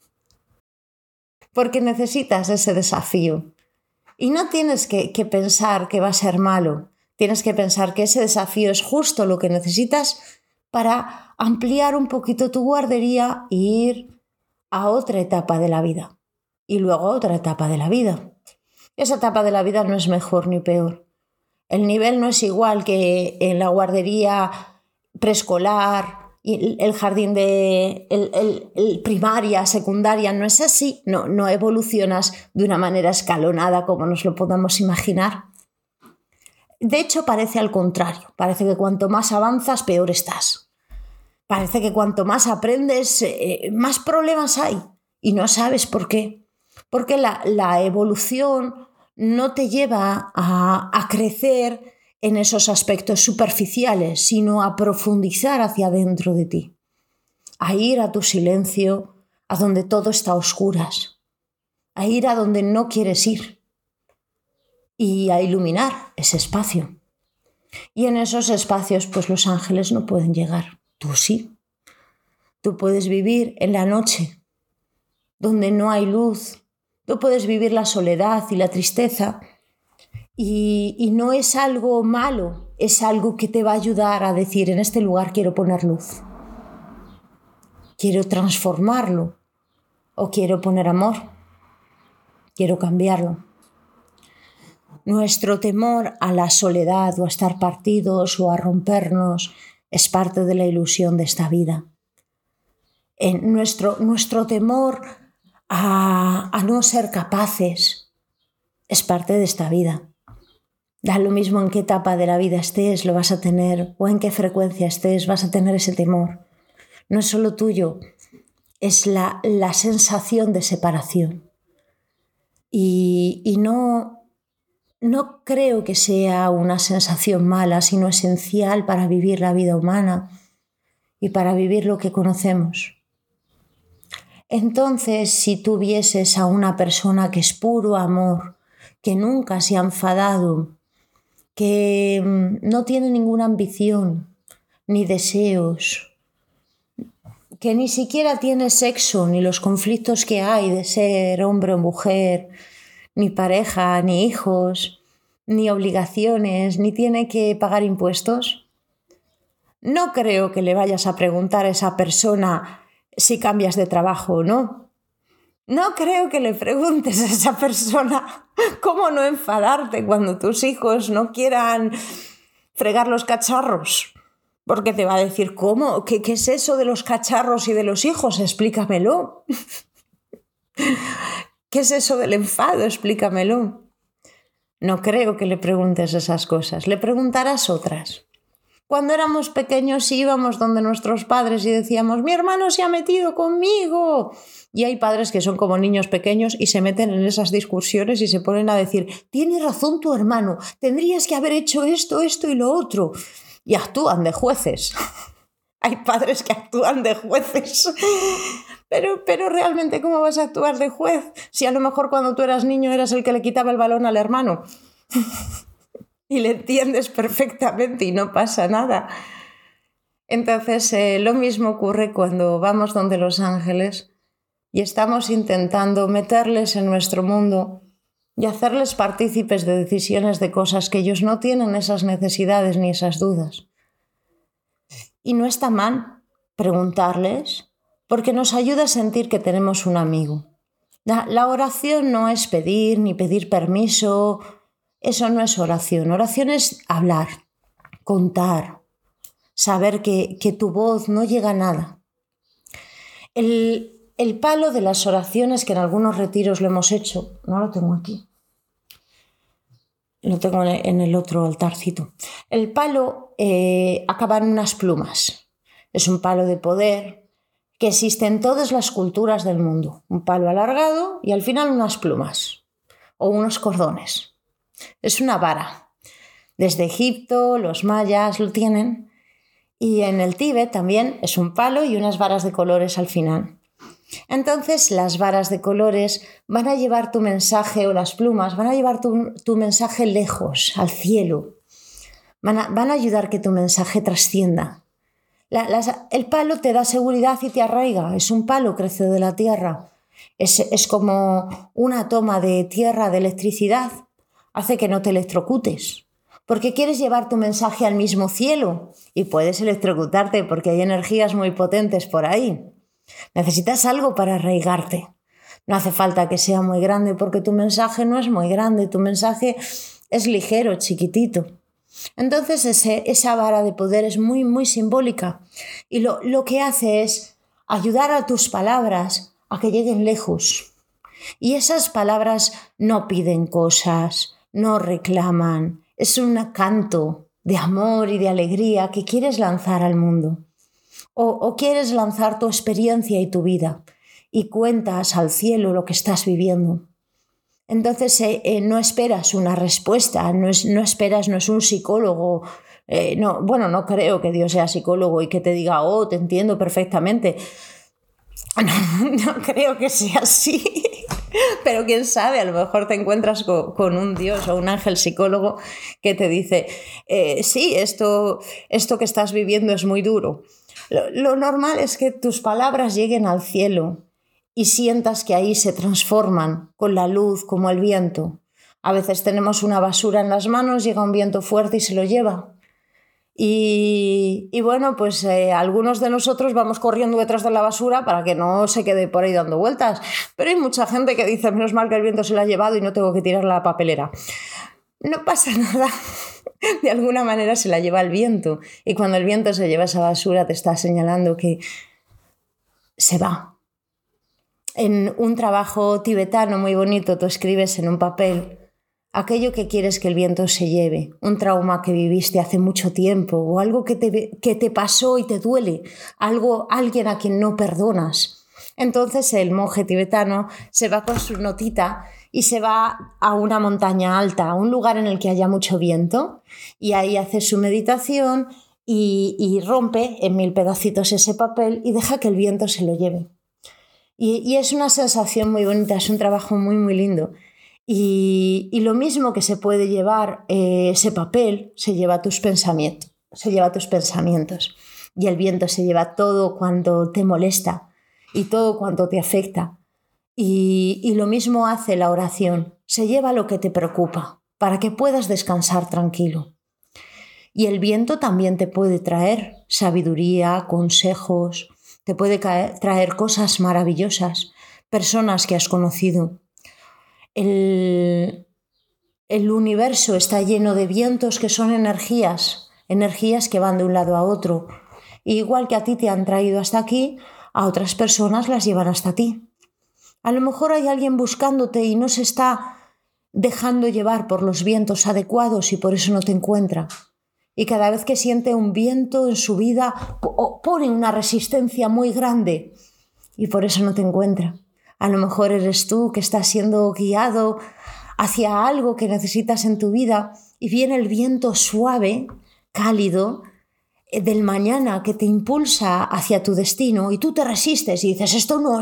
Porque necesitas ese desafío. Y no tienes que pensar que va a ser malo. Tienes que pensar que ese desafío es justo lo que necesitas para ampliar un poquito tu guardería e ir a otra etapa de la vida. Y luego a otra etapa de la vida. Esa etapa de la vida no es mejor ni peor. El nivel no es igual que en la guardería preescolar y el jardín de primaria, secundaria, no es así. No evolucionas de una manera escalonada como nos lo podamos imaginar. De hecho, parece al contrario. Parece que cuanto más avanzas, peor estás. Parece que cuanto más aprendes, más problemas hay. Y no sabes por qué. Porque la evolución no te lleva a crecer en esos aspectos superficiales, sino a profundizar hacia dentro de ti. A ir a tu silencio, a donde todo está a oscuras. A ir a donde no quieres ir. Y a iluminar ese espacio. Y en esos espacios, pues los ángeles no pueden llegar. Tú sí. Tú puedes vivir en la noche, donde no hay luz. Tú puedes vivir la soledad y la tristeza. Y no es algo malo, es algo que te va a ayudar a decir, en este lugar quiero poner luz. Quiero transformarlo. O quiero poner amor. Quiero cambiarlo. Nuestro temor a la soledad o a estar partidos o a rompernos es parte de la ilusión de esta vida. Nuestro temor a no ser capaces es parte de esta vida. Da lo mismo en qué etapa de la vida estés, lo vas a tener, o en qué frecuencia estés, vas a tener ese temor. No es solo tuyo, es la sensación de separación. Y no creo que sea una sensación mala, sino esencial para vivir la vida humana y para vivir lo que conocemos. Entonces, si tú vieses a una persona que es puro amor, que nunca se ha enfadado, que no tiene ninguna ambición ni deseos, que ni siquiera tiene sexo ni los conflictos que hay de ser hombre o mujer, ni pareja, ni hijos, ni obligaciones, ni tiene que pagar impuestos, no creo que le vayas a preguntar a esa persona si cambias de trabajo o no. No creo que le preguntes a esa persona cómo no enfadarte cuando tus hijos no quieran fregar los cacharros. Porque te va a decir, ¿cómo? ¿Qué es eso de los cacharros y de los hijos? Explícamelo. ¿Qué es eso del enfado? Explícamelo. No creo que le preguntes esas cosas. Le preguntarás otras. Cuando éramos pequeños íbamos donde nuestros padres y decíamos, mi hermano se ha metido conmigo. Y hay padres que son como niños pequeños y se meten en esas discusiones y se ponen a decir, tiene razón tu hermano, tendrías que haber hecho esto y lo otro. Y actúan de jueces. Hay padres que actúan de jueces. Pero realmente, ¿cómo vas a actuar de juez? Si a lo mejor cuando tú eras niño eras el que le quitaba el balón al hermano. Y le entiendes perfectamente y no pasa nada. Entonces, lo mismo ocurre cuando vamos donde los ángeles y estamos intentando meterles en nuestro mundo y hacerles partícipes de decisiones de cosas que ellos no tienen esas necesidades ni esas dudas. Y no está mal preguntarles, porque nos ayuda a sentir que tenemos un amigo. La oración no es pedir ni pedir permiso, eso no es oración. Oración es hablar, contar, saber que tu voz no llega a nada. El palo de las oraciones, que en algunos retiros lo hemos hecho, no lo tengo aquí, lo tengo en el otro altarcito. El palo acaba en unas plumas. Es un palo de poder que existe en todas las culturas del mundo. Un palo alargado y al final unas plumas o unos cordones. Es una vara. Desde Egipto, los mayas lo tienen. Y en el Tíbet también es un palo y unas varas de colores al final. Entonces las varas de colores van a llevar tu mensaje, o las plumas van a llevar tu mensaje lejos, al cielo. Van a ayudar que tu mensaje trascienda. El palo te da seguridad y te arraiga. Es un palo, crece de la tierra. Es como una toma de tierra de electricidad. Hace que no te electrocutes. Porque quieres llevar tu mensaje al mismo cielo y puedes electrocutarte porque hay energías muy potentes por ahí. Necesitas algo para arraigarte. No hace falta que sea muy grande porque tu mensaje no es muy grande, tu mensaje es ligero, chiquitito. Entonces esa vara de poder es muy, muy simbólica y lo que hace es ayudar a tus palabras a que lleguen lejos. Y esas palabras no piden cosas, no reclaman. Es un canto de amor y de alegría que quieres lanzar al mundo. O quieres lanzar tu experiencia y tu vida y cuentas al cielo lo que estás viviendo. Entonces no esperas una respuesta, no es un psicólogo. No creo que Dios sea psicólogo y que te diga, oh, te entiendo perfectamente. No creo que sea así. Pero quién sabe, a lo mejor te encuentras con un Dios o un ángel psicólogo que te dice, sí, esto que estás viviendo es muy duro. Lo normal es que tus palabras lleguen al cielo y sientas que ahí se transforman con la luz, como el viento. A veces tenemos una basura en las manos, llega un viento fuerte y se lo lleva. Y bueno, pues algunos de nosotros vamos corriendo detrás de la basura para que no se quede por ahí dando vueltas. Pero hay mucha gente que dice, menos mal que el viento se la ha llevado y no tengo que tirarla a la papelera. No pasa nada. De alguna manera se la lleva el viento. Y cuando el viento se lleva esa basura te está señalando que se va. En un trabajo tibetano muy bonito tú escribes en un papel aquello que quieres que el viento se lleve, un trauma que viviste hace mucho tiempo o algo que te pasó y te duele, alguien a quien no perdonas. Entonces el monje tibetano se va con su notita y se va a una montaña alta, a un lugar en el que haya mucho viento, y ahí hace su meditación y rompe en 1000 pedacitos ese papel y deja que el viento se lo lleve. Y es una sensación muy bonita, es un trabajo muy, muy lindo. Y lo mismo que se puede llevar ese papel, se lleva tus pensamientos. Y el viento se lleva todo cuanto te molesta y todo cuanto te afecta. Y lo mismo hace la oración. Se lleva lo que te preocupa para que puedas descansar tranquilo. Y el viento también te puede traer sabiduría, consejos, te puede traer cosas maravillosas, personas que has conocido. El universo está lleno de vientos que son energías que van de un lado a otro. Igual que a ti te han traído hasta aquí, a otras personas las llevan hasta ti. A lo mejor hay alguien buscándote y no se está dejando llevar por los vientos adecuados y por eso no te encuentra. Y cada vez que siente un viento en su vida, pone una resistencia muy grande y por eso no te encuentra. A lo mejor eres tú que estás siendo guiado hacia algo que necesitas en tu vida y viene el viento suave, cálido, del mañana que te impulsa hacia tu destino y tú te resistes y dices, esto no.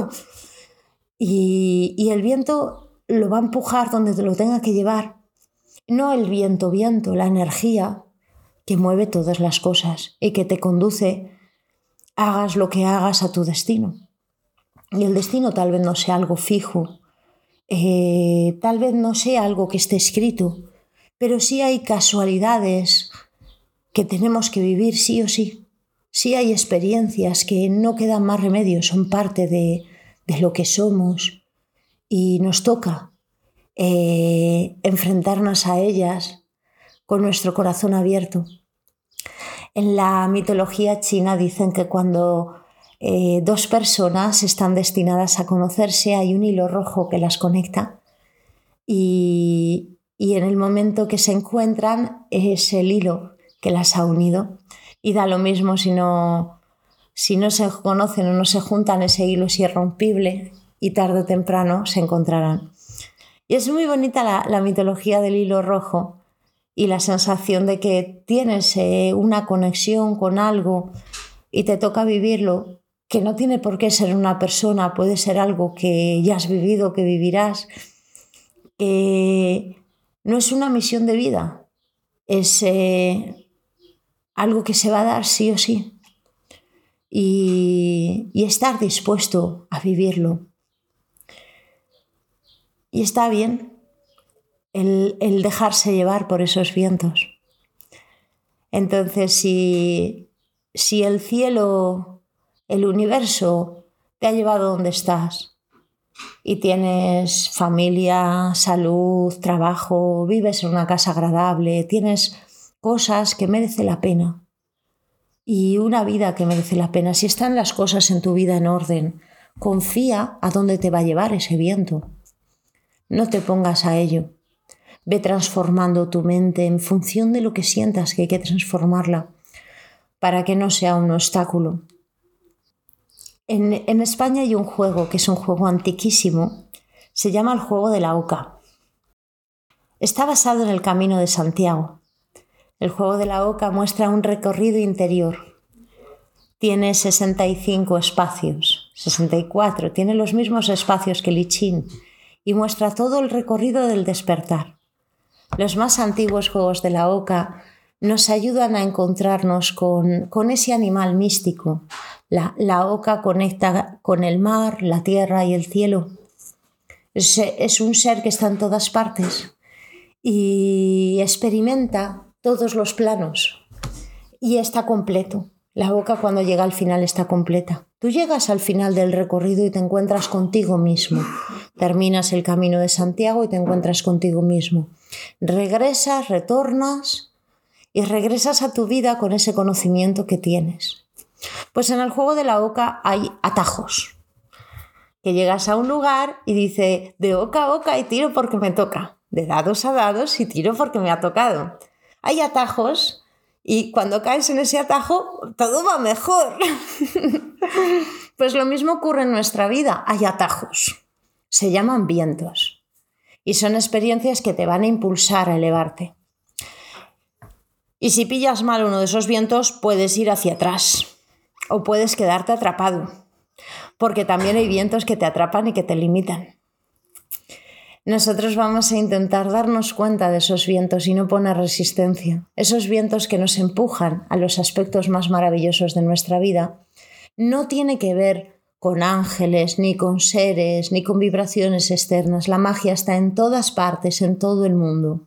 Y el viento lo va a empujar donde te lo tenga que llevar. No el viento, la energía que mueve todas las cosas y que te conduce, hagas lo que hagas, a tu destino. Y el destino tal vez no sea algo fijo, tal vez no sea algo que esté escrito, pero sí hay casualidades que tenemos que vivir sí o sí. Sí hay experiencias que no quedan más remedio, son parte de lo que somos y nos toca enfrentarnos a ellas con nuestro corazón abierto. En la mitología china dicen que cuando dos personas están destinadas a conocerse, hay un hilo rojo que las conecta y en el momento que se encuentran es el hilo que las ha unido. Y da lo mismo si no se conocen o no se juntan, ese hilo es irrompible y tarde o temprano se encontrarán. Y es muy bonita la mitología del hilo rojo y la sensación de que tienes una conexión con algo y te toca vivirlo, que no tiene por qué ser una persona, puede ser algo que ya has vivido, que vivirás, que no es una misión de vida, es algo que se va a dar sí o sí y estar dispuesto a vivirlo. Y está bien el dejarse llevar por esos vientos. Entonces, si el cielo, el universo, te ha llevado donde estás y tienes familia, salud, trabajo, vives en una casa agradable, tienes cosas que merece la pena y una vida que merece la pena, si están las cosas en tu vida en orden, confía a dónde te va a llevar ese viento. No te pongas a ello. Ve transformando tu mente en función de lo que sientas que hay que transformarla para que no sea un obstáculo. En España hay un juego que es un juego antiquísimo, se llama el juego de la oca. Está basado en el Camino de Santiago. El juego de la oca muestra un recorrido interior. Tiene 65 espacios, 64, tiene los mismos espacios que el I Ching y muestra todo el recorrido del despertar. Los más antiguos juegos de la oca nos ayudan a encontrarnos con ese animal místico. La oca conecta con el mar, la tierra y el cielo. Es un ser que está en todas partes y experimenta todos los planos y está completo. La oca cuando llega al final está completa. Tú llegas al final del recorrido y te encuentras contigo mismo. Terminas el Camino de Santiago y te encuentras contigo mismo. Regresas, retornas y regresas a tu vida con ese conocimiento que tienes. Pues en el juego de la oca hay atajos. Que llegas a un lugar y dice de oca a oca y tiro porque me toca. De dados a dados y tiro porque me ha tocado. Hay atajos y cuando caes en ese atajo todo va mejor. Pues lo mismo ocurre en nuestra vida. Hay atajos. Se llaman vientos. Y son experiencias que te van a impulsar a elevarte. Y si pillas mal uno de esos vientos, puedes ir hacia atrás o puedes quedarte atrapado, porque también hay vientos que te atrapan y que te limitan. Nosotros vamos a intentar darnos cuenta de esos vientos y no poner resistencia. Esos vientos que nos empujan a los aspectos más maravillosos de nuestra vida no tiene que ver con ángeles, ni con seres, ni con vibraciones externas. La magia está en todas partes, en todo el mundo.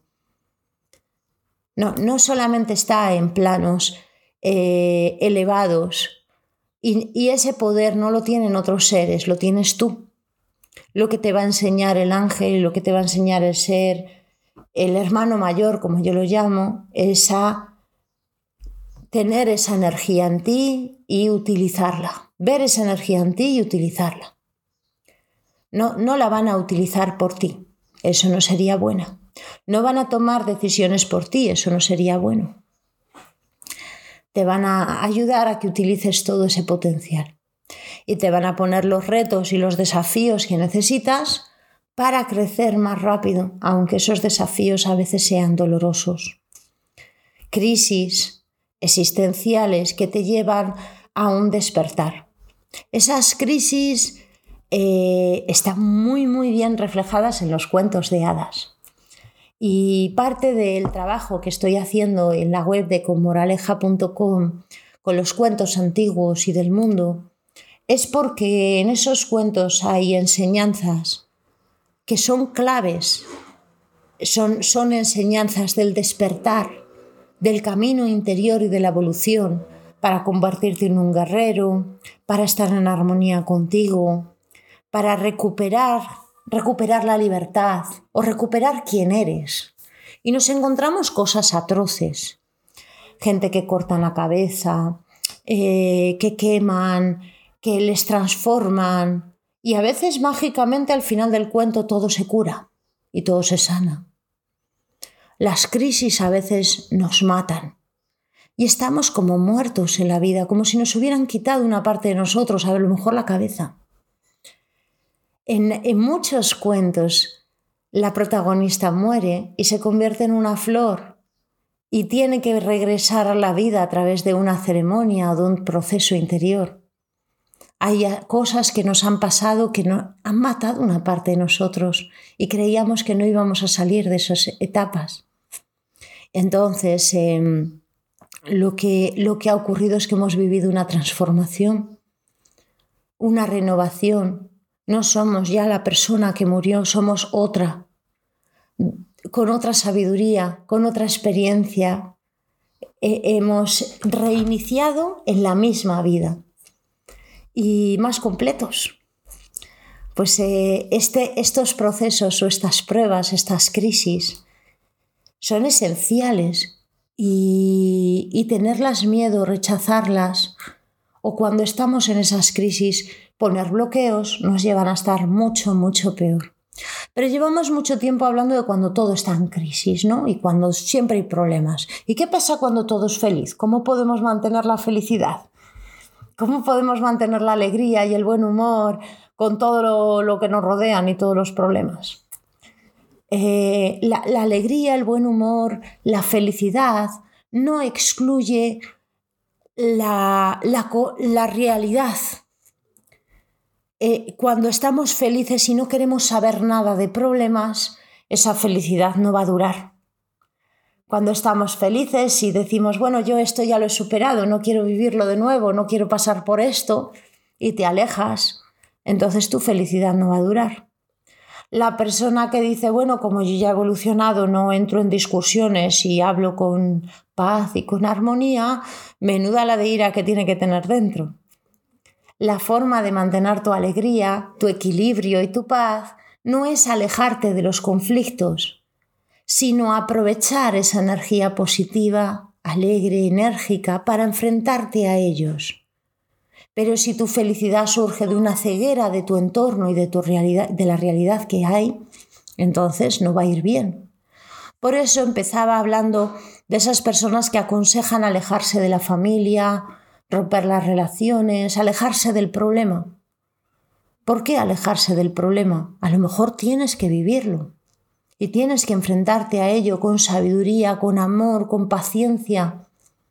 No solamente está en planos elevados y ese poder no lo tienen otros seres, lo tienes tú. Lo que te va a enseñar el ángel, lo que te va a enseñar el ser, el hermano mayor, como yo lo llamo, es a tener esa energía en ti y utilizarla. Ver esa energía en ti y utilizarla. No la van a utilizar por ti, eso no sería bueno. No van a tomar decisiones por ti, eso no sería bueno. Te van a ayudar a que utilices todo ese potencial. Y te van a poner los retos y los desafíos que necesitas para crecer más rápido, aunque esos desafíos a veces sean dolorosos. Crisis existenciales que te llevan a un despertar. Esas crisis están muy, muy bien reflejadas en los cuentos de hadas. Y parte del trabajo que estoy haciendo en la web de conmoraleja.com con los cuentos antiguos y del mundo es porque en esos cuentos hay enseñanzas que son claves, son enseñanzas del despertar, del camino interior y de la evolución para convertirte en un guerrero, para estar en armonía contigo, para recuperar recuperar la libertad o recuperar quién eres. Y nos encontramos cosas atroces. Gente que cortan la cabeza, que queman, que les transforman. Y a veces mágicamente al final del cuento todo se cura y todo se sana. Las crisis a veces nos matan y estamos como muertos en la vida, como si nos hubieran quitado una parte de nosotros, a lo mejor la cabeza. En muchos cuentos la protagonista muere y se convierte en una flor y tiene que regresar a la vida a través de una ceremonia o de un proceso interior. Hay cosas que nos han pasado que han matado una parte de nosotros y creíamos que no íbamos a salir de esas etapas. Entonces, lo que ha ocurrido es que hemos vivido una transformación, una renovación. No somos ya la persona que murió, somos otra, con otra sabiduría, con otra experiencia. Hemos reiniciado en la misma vida y más completos. Pues estos procesos o estas pruebas, estas crisis, son esenciales y tenerlas miedo, rechazarlas, o cuando estamos en esas crisis, poner bloqueos, nos llevan a estar mucho, mucho peor. Pero llevamos mucho tiempo hablando de cuando todo está en crisis, ¿no? Y cuando siempre hay problemas. ¿Y qué pasa cuando todo es feliz? ¿Cómo podemos mantener la felicidad? ¿Cómo podemos mantener la alegría y el buen humor con todo lo que nos rodean y todos los problemas? La alegría, el buen humor, la felicidad no excluye la realidad. Cuando estamos felices y no queremos saber nada de problemas, esa felicidad no va a durar. Cuando estamos felices y decimos, bueno, yo esto ya lo he superado, no quiero vivirlo de nuevo, no quiero pasar por esto, y te alejas, entonces tu felicidad no va a durar. La persona que dice, bueno, como yo ya he evolucionado, no entro en discusiones y hablo con paz y con armonía, menuda la de ira que tiene que tener dentro. La forma de mantener tu alegría, tu equilibrio y tu paz no es alejarte de los conflictos, sino aprovechar esa energía positiva, alegre, enérgica para enfrentarte a ellos. Pero si tu felicidad surge de una ceguera de tu entorno y de tu realidad, de la realidad que hay, entonces no va a ir bien. Por eso empezaba hablando de esas personas que aconsejan alejarse de la familia, romper las relaciones, alejarse del problema. ¿Por qué alejarse del problema? A lo mejor tienes que vivirlo y tienes que enfrentarte a ello con sabiduría, con amor, con paciencia.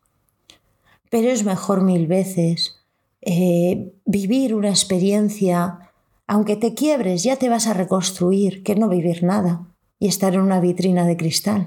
Pero es mejor 1000 veces vivir una experiencia, aunque te quiebres, ya te vas a reconstruir, que no vivir nada y estar en una vitrina de cristal.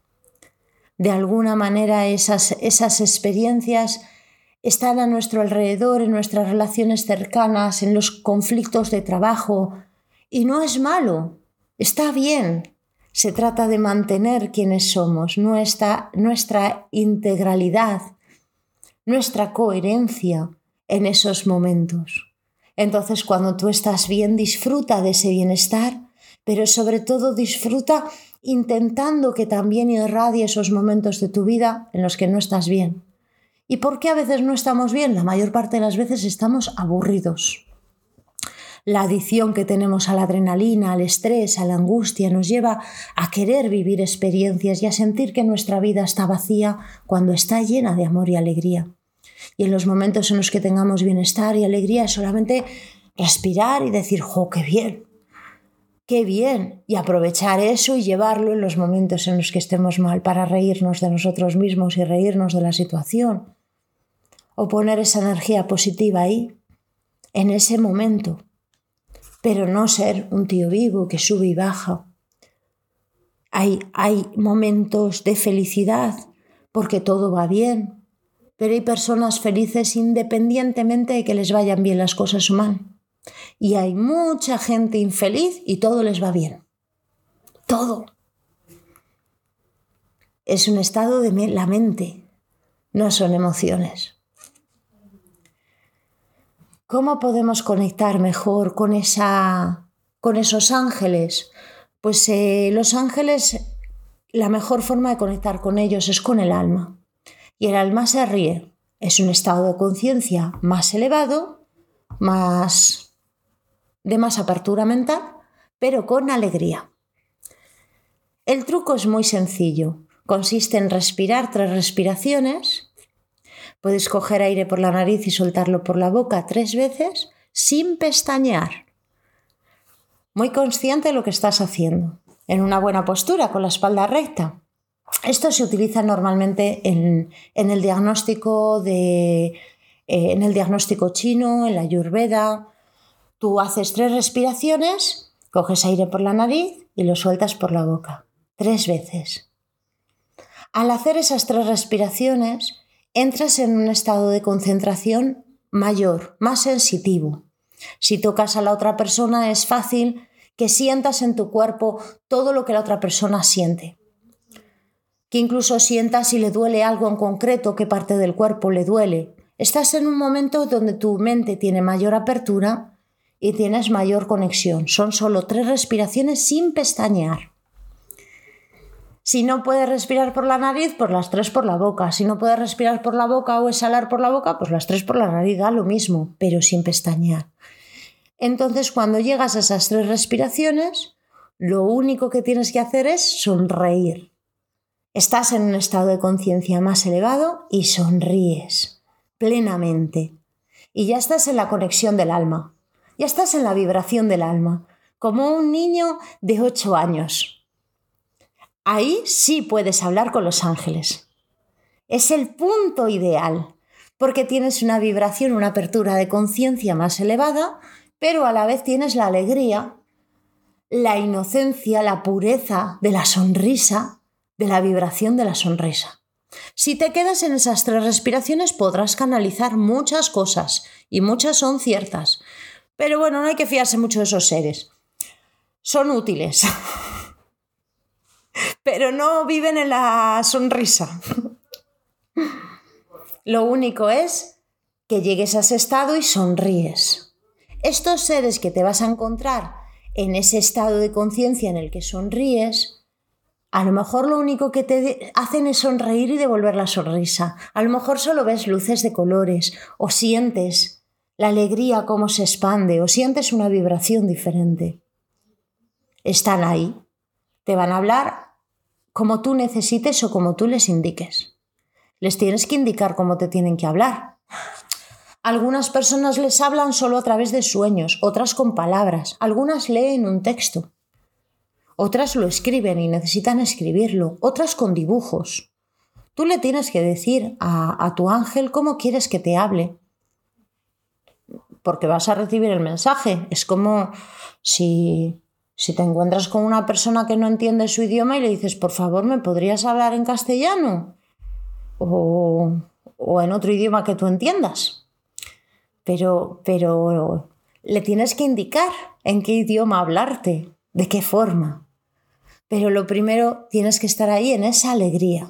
De alguna manera esas experiencias están a nuestro alrededor, en nuestras relaciones cercanas, en los conflictos de trabajo, y no es malo, está bien. Se trata de mantener quienes somos, nuestra integralidad, nuestra coherencia en esos momentos. Entonces, cuando tú estás bien, disfruta de ese bienestar, pero sobre todo disfruta intentando que también irradie esos momentos de tu vida en los que no estás bien. ¿Y por qué a veces no estamos bien? La mayor parte de las veces estamos aburridos. La adicción que tenemos a la adrenalina, al estrés, a la angustia, nos lleva a querer vivir experiencias y a sentir que nuestra vida está vacía cuando está llena de amor y alegría. Y en los momentos en los que tengamos bienestar y alegría es solamente respirar y decir, ¡jo, qué bien! ¡Qué bien! Y aprovechar eso y llevarlo en los momentos en los que estemos mal para reírnos de nosotros mismos y reírnos de la situación. O poner esa energía positiva ahí, en ese momento. Pero no ser un tío vivo que sube y baja. Hay momentos de felicidad porque todo va bien. Pero hay personas felices independientemente de que les vayan bien las cosas o mal. Y hay mucha gente infeliz y todo les va bien. Todo. Es un estado de la mente, no son emociones. ¿Cómo podemos conectar mejor con esa con esos ángeles? Pues los ángeles, la mejor forma de conectar con ellos es con el alma. Y el alma se ríe. Es un estado de conciencia más elevado, de más apertura mental, pero con alegría. El truco es muy sencillo. Consiste en respirar 3 respiraciones. Puedes coger aire por la nariz y soltarlo por la boca 3 veces sin pestañear. Muy consciente de lo que estás haciendo. En una buena postura, con la espalda recta. Esto se utiliza normalmente en el diagnóstico chino, en la Ayurveda. Tú haces 3 respiraciones, coges aire por la nariz y lo sueltas por la boca 3 veces. Al hacer esas 3 respiraciones, entras en un estado de concentración mayor, más sensitivo. Si tocas a la otra persona, es fácil que sientas en tu cuerpo todo lo que la otra persona siente. Que incluso sientas si le duele algo en concreto, qué parte del cuerpo le duele. Estás en un momento donde tu mente tiene mayor apertura y tienes mayor conexión. Son solo 3 respiraciones sin pestañear. Si no puedes respirar por la nariz, pues las 3 por la boca. Si no puedes respirar por la boca o exhalar por la boca, pues las 3 por la nariz, da lo mismo, pero sin pestañear. Entonces, cuando llegas a esas 3 respiraciones, lo único que tienes que hacer es sonreír. Estás en un estado de conciencia más elevado y sonríes plenamente. Y ya estás en la conexión del alma. Ya estás en la vibración del alma, como un niño de 8 años. Ahí sí puedes hablar con los ángeles. Es el punto ideal, porque tienes una vibración, una apertura de conciencia más elevada, pero a la vez tienes la alegría, la inocencia, la pureza de la sonrisa, de la vibración de la sonrisa. Si te quedas en esas 3 respiraciones podrás canalizar muchas cosas, y muchas son ciertas. Pero bueno, no hay que fiarse mucho de esos seres. Son útiles, pero no viven en la sonrisa. Lo único es que llegues a ese estado y sonríes. Estos seres que te vas a encontrar en ese estado de conciencia en el que sonríes, a lo mejor lo único que te hacen es sonreír y devolver la sonrisa. A lo mejor solo ves luces de colores o sientes la alegría cómo se expande o sientes una vibración diferente. Están ahí. Te van a hablar como tú necesites o como tú les indiques. Les tienes que indicar cómo te tienen que hablar. Algunas personas les hablan solo a través de sueños, otras con palabras. Algunas leen un texto. Otras lo escriben y necesitan escribirlo, otras con dibujos. Tú le tienes que decir a tu ángel cómo quieres que te hable, porque vas a recibir el mensaje. Es como si te encuentras con una persona que no entiende su idioma y le dices, por favor, ¿me podrías hablar en castellano? O en otro idioma que tú entiendas. Pero le tienes que indicar en qué idioma hablarte, de qué forma. Pero lo primero, tienes que estar ahí en esa alegría.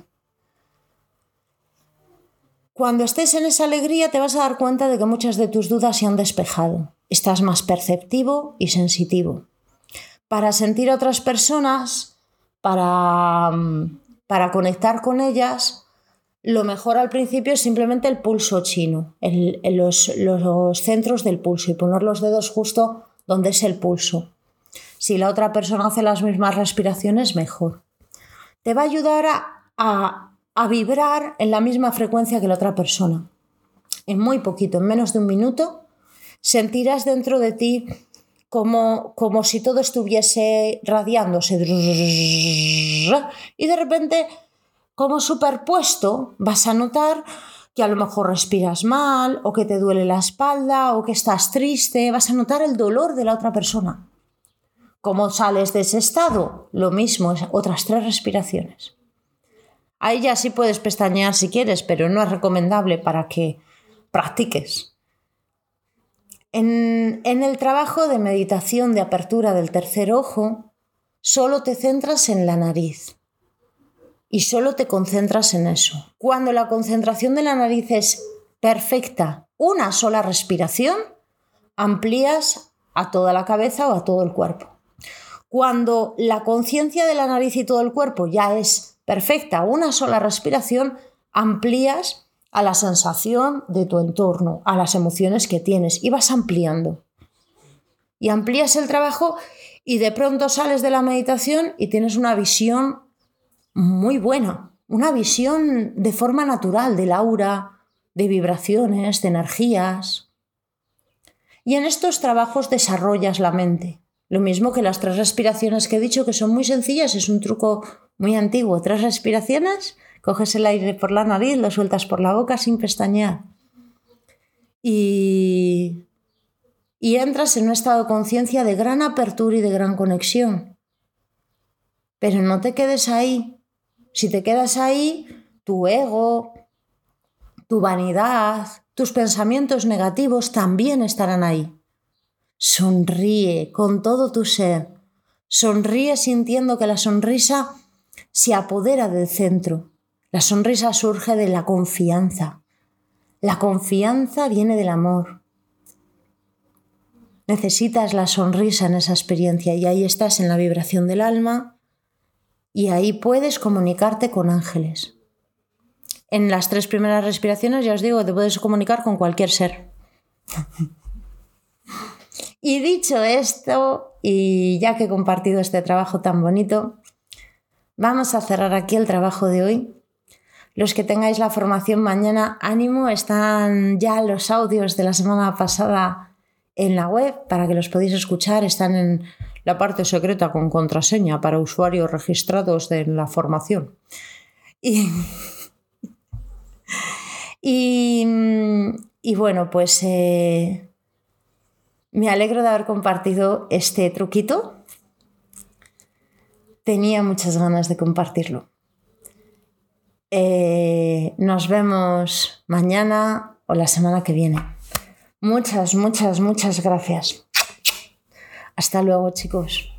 Cuando estés en esa alegría te vas a dar cuenta de que muchas de tus dudas se han despejado. Estás más perceptivo y sensitivo. Para sentir a otras personas, para conectar con ellas, lo mejor al principio es simplemente el pulso chino, los centros del pulso y poner los dedos justo donde es el pulso. Si la otra persona hace las mismas respiraciones, mejor. Te va a ayudar a vibrar en la misma frecuencia que la otra persona. En muy poquito, en menos de un minuto, sentirás dentro de ti como si todo estuviese radiándose. Y de repente, como superpuesto, vas a notar que a lo mejor respiras mal, o que te duele la espalda, o que estás triste. Vas a notar el dolor de la otra persona. ¿Cómo sales de ese estado? Lo mismo, otras 3 respiraciones. Ahí ya sí puedes pestañear si quieres, pero no es recomendable para que practiques. En el trabajo de meditación de apertura del tercer ojo, solo te centras en la nariz y solo te concentras en eso. Cuando la concentración de la nariz es perfecta, una sola respiración, amplías a toda la cabeza o a todo el cuerpo. Cuando la conciencia de la nariz y todo el cuerpo ya es perfecta, una sola respiración, amplías a la sensación de tu entorno, a las emociones que tienes y vas ampliando. Y amplías el trabajo y de pronto sales de la meditación y tienes una visión muy buena, una visión de forma natural del aura, de vibraciones, de energías. Y en estos trabajos desarrollas la mente. Lo mismo que las 3 respiraciones que he dicho, que son muy sencillas, es un truco muy antiguo. 3 respiraciones, coges el aire por la nariz, lo sueltas por la boca sin pestañear. Y entras en un estado de conciencia de gran apertura y de gran conexión. Pero no te quedes ahí. Si te quedas ahí, tu ego, tu vanidad, tus pensamientos negativos también estarán ahí. Sonríe con todo tu ser. Sonríe sintiendo que la sonrisa se apodera del centro. La sonrisa surge de la confianza. La confianza viene del amor. Necesitas la sonrisa en esa experiencia y ahí estás en la vibración del alma y ahí puedes comunicarte con ángeles. En las 3 primeras respiraciones, ya os digo, te puedes comunicar con cualquier ser. Y dicho esto, y ya que he compartido este trabajo tan bonito, vamos a cerrar aquí el trabajo de hoy. Los que tengáis la formación mañana, ánimo, están ya los audios de la semana pasada en la web para que los podáis escuchar. Están en la parte secreta con contraseña para usuarios registrados de la formación. Y bueno, pues me alegro de haber compartido este truquito. Tenía muchas ganas de compartirlo. Nos vemos mañana o la semana que viene. Muchas gracias. Hasta luego, chicos.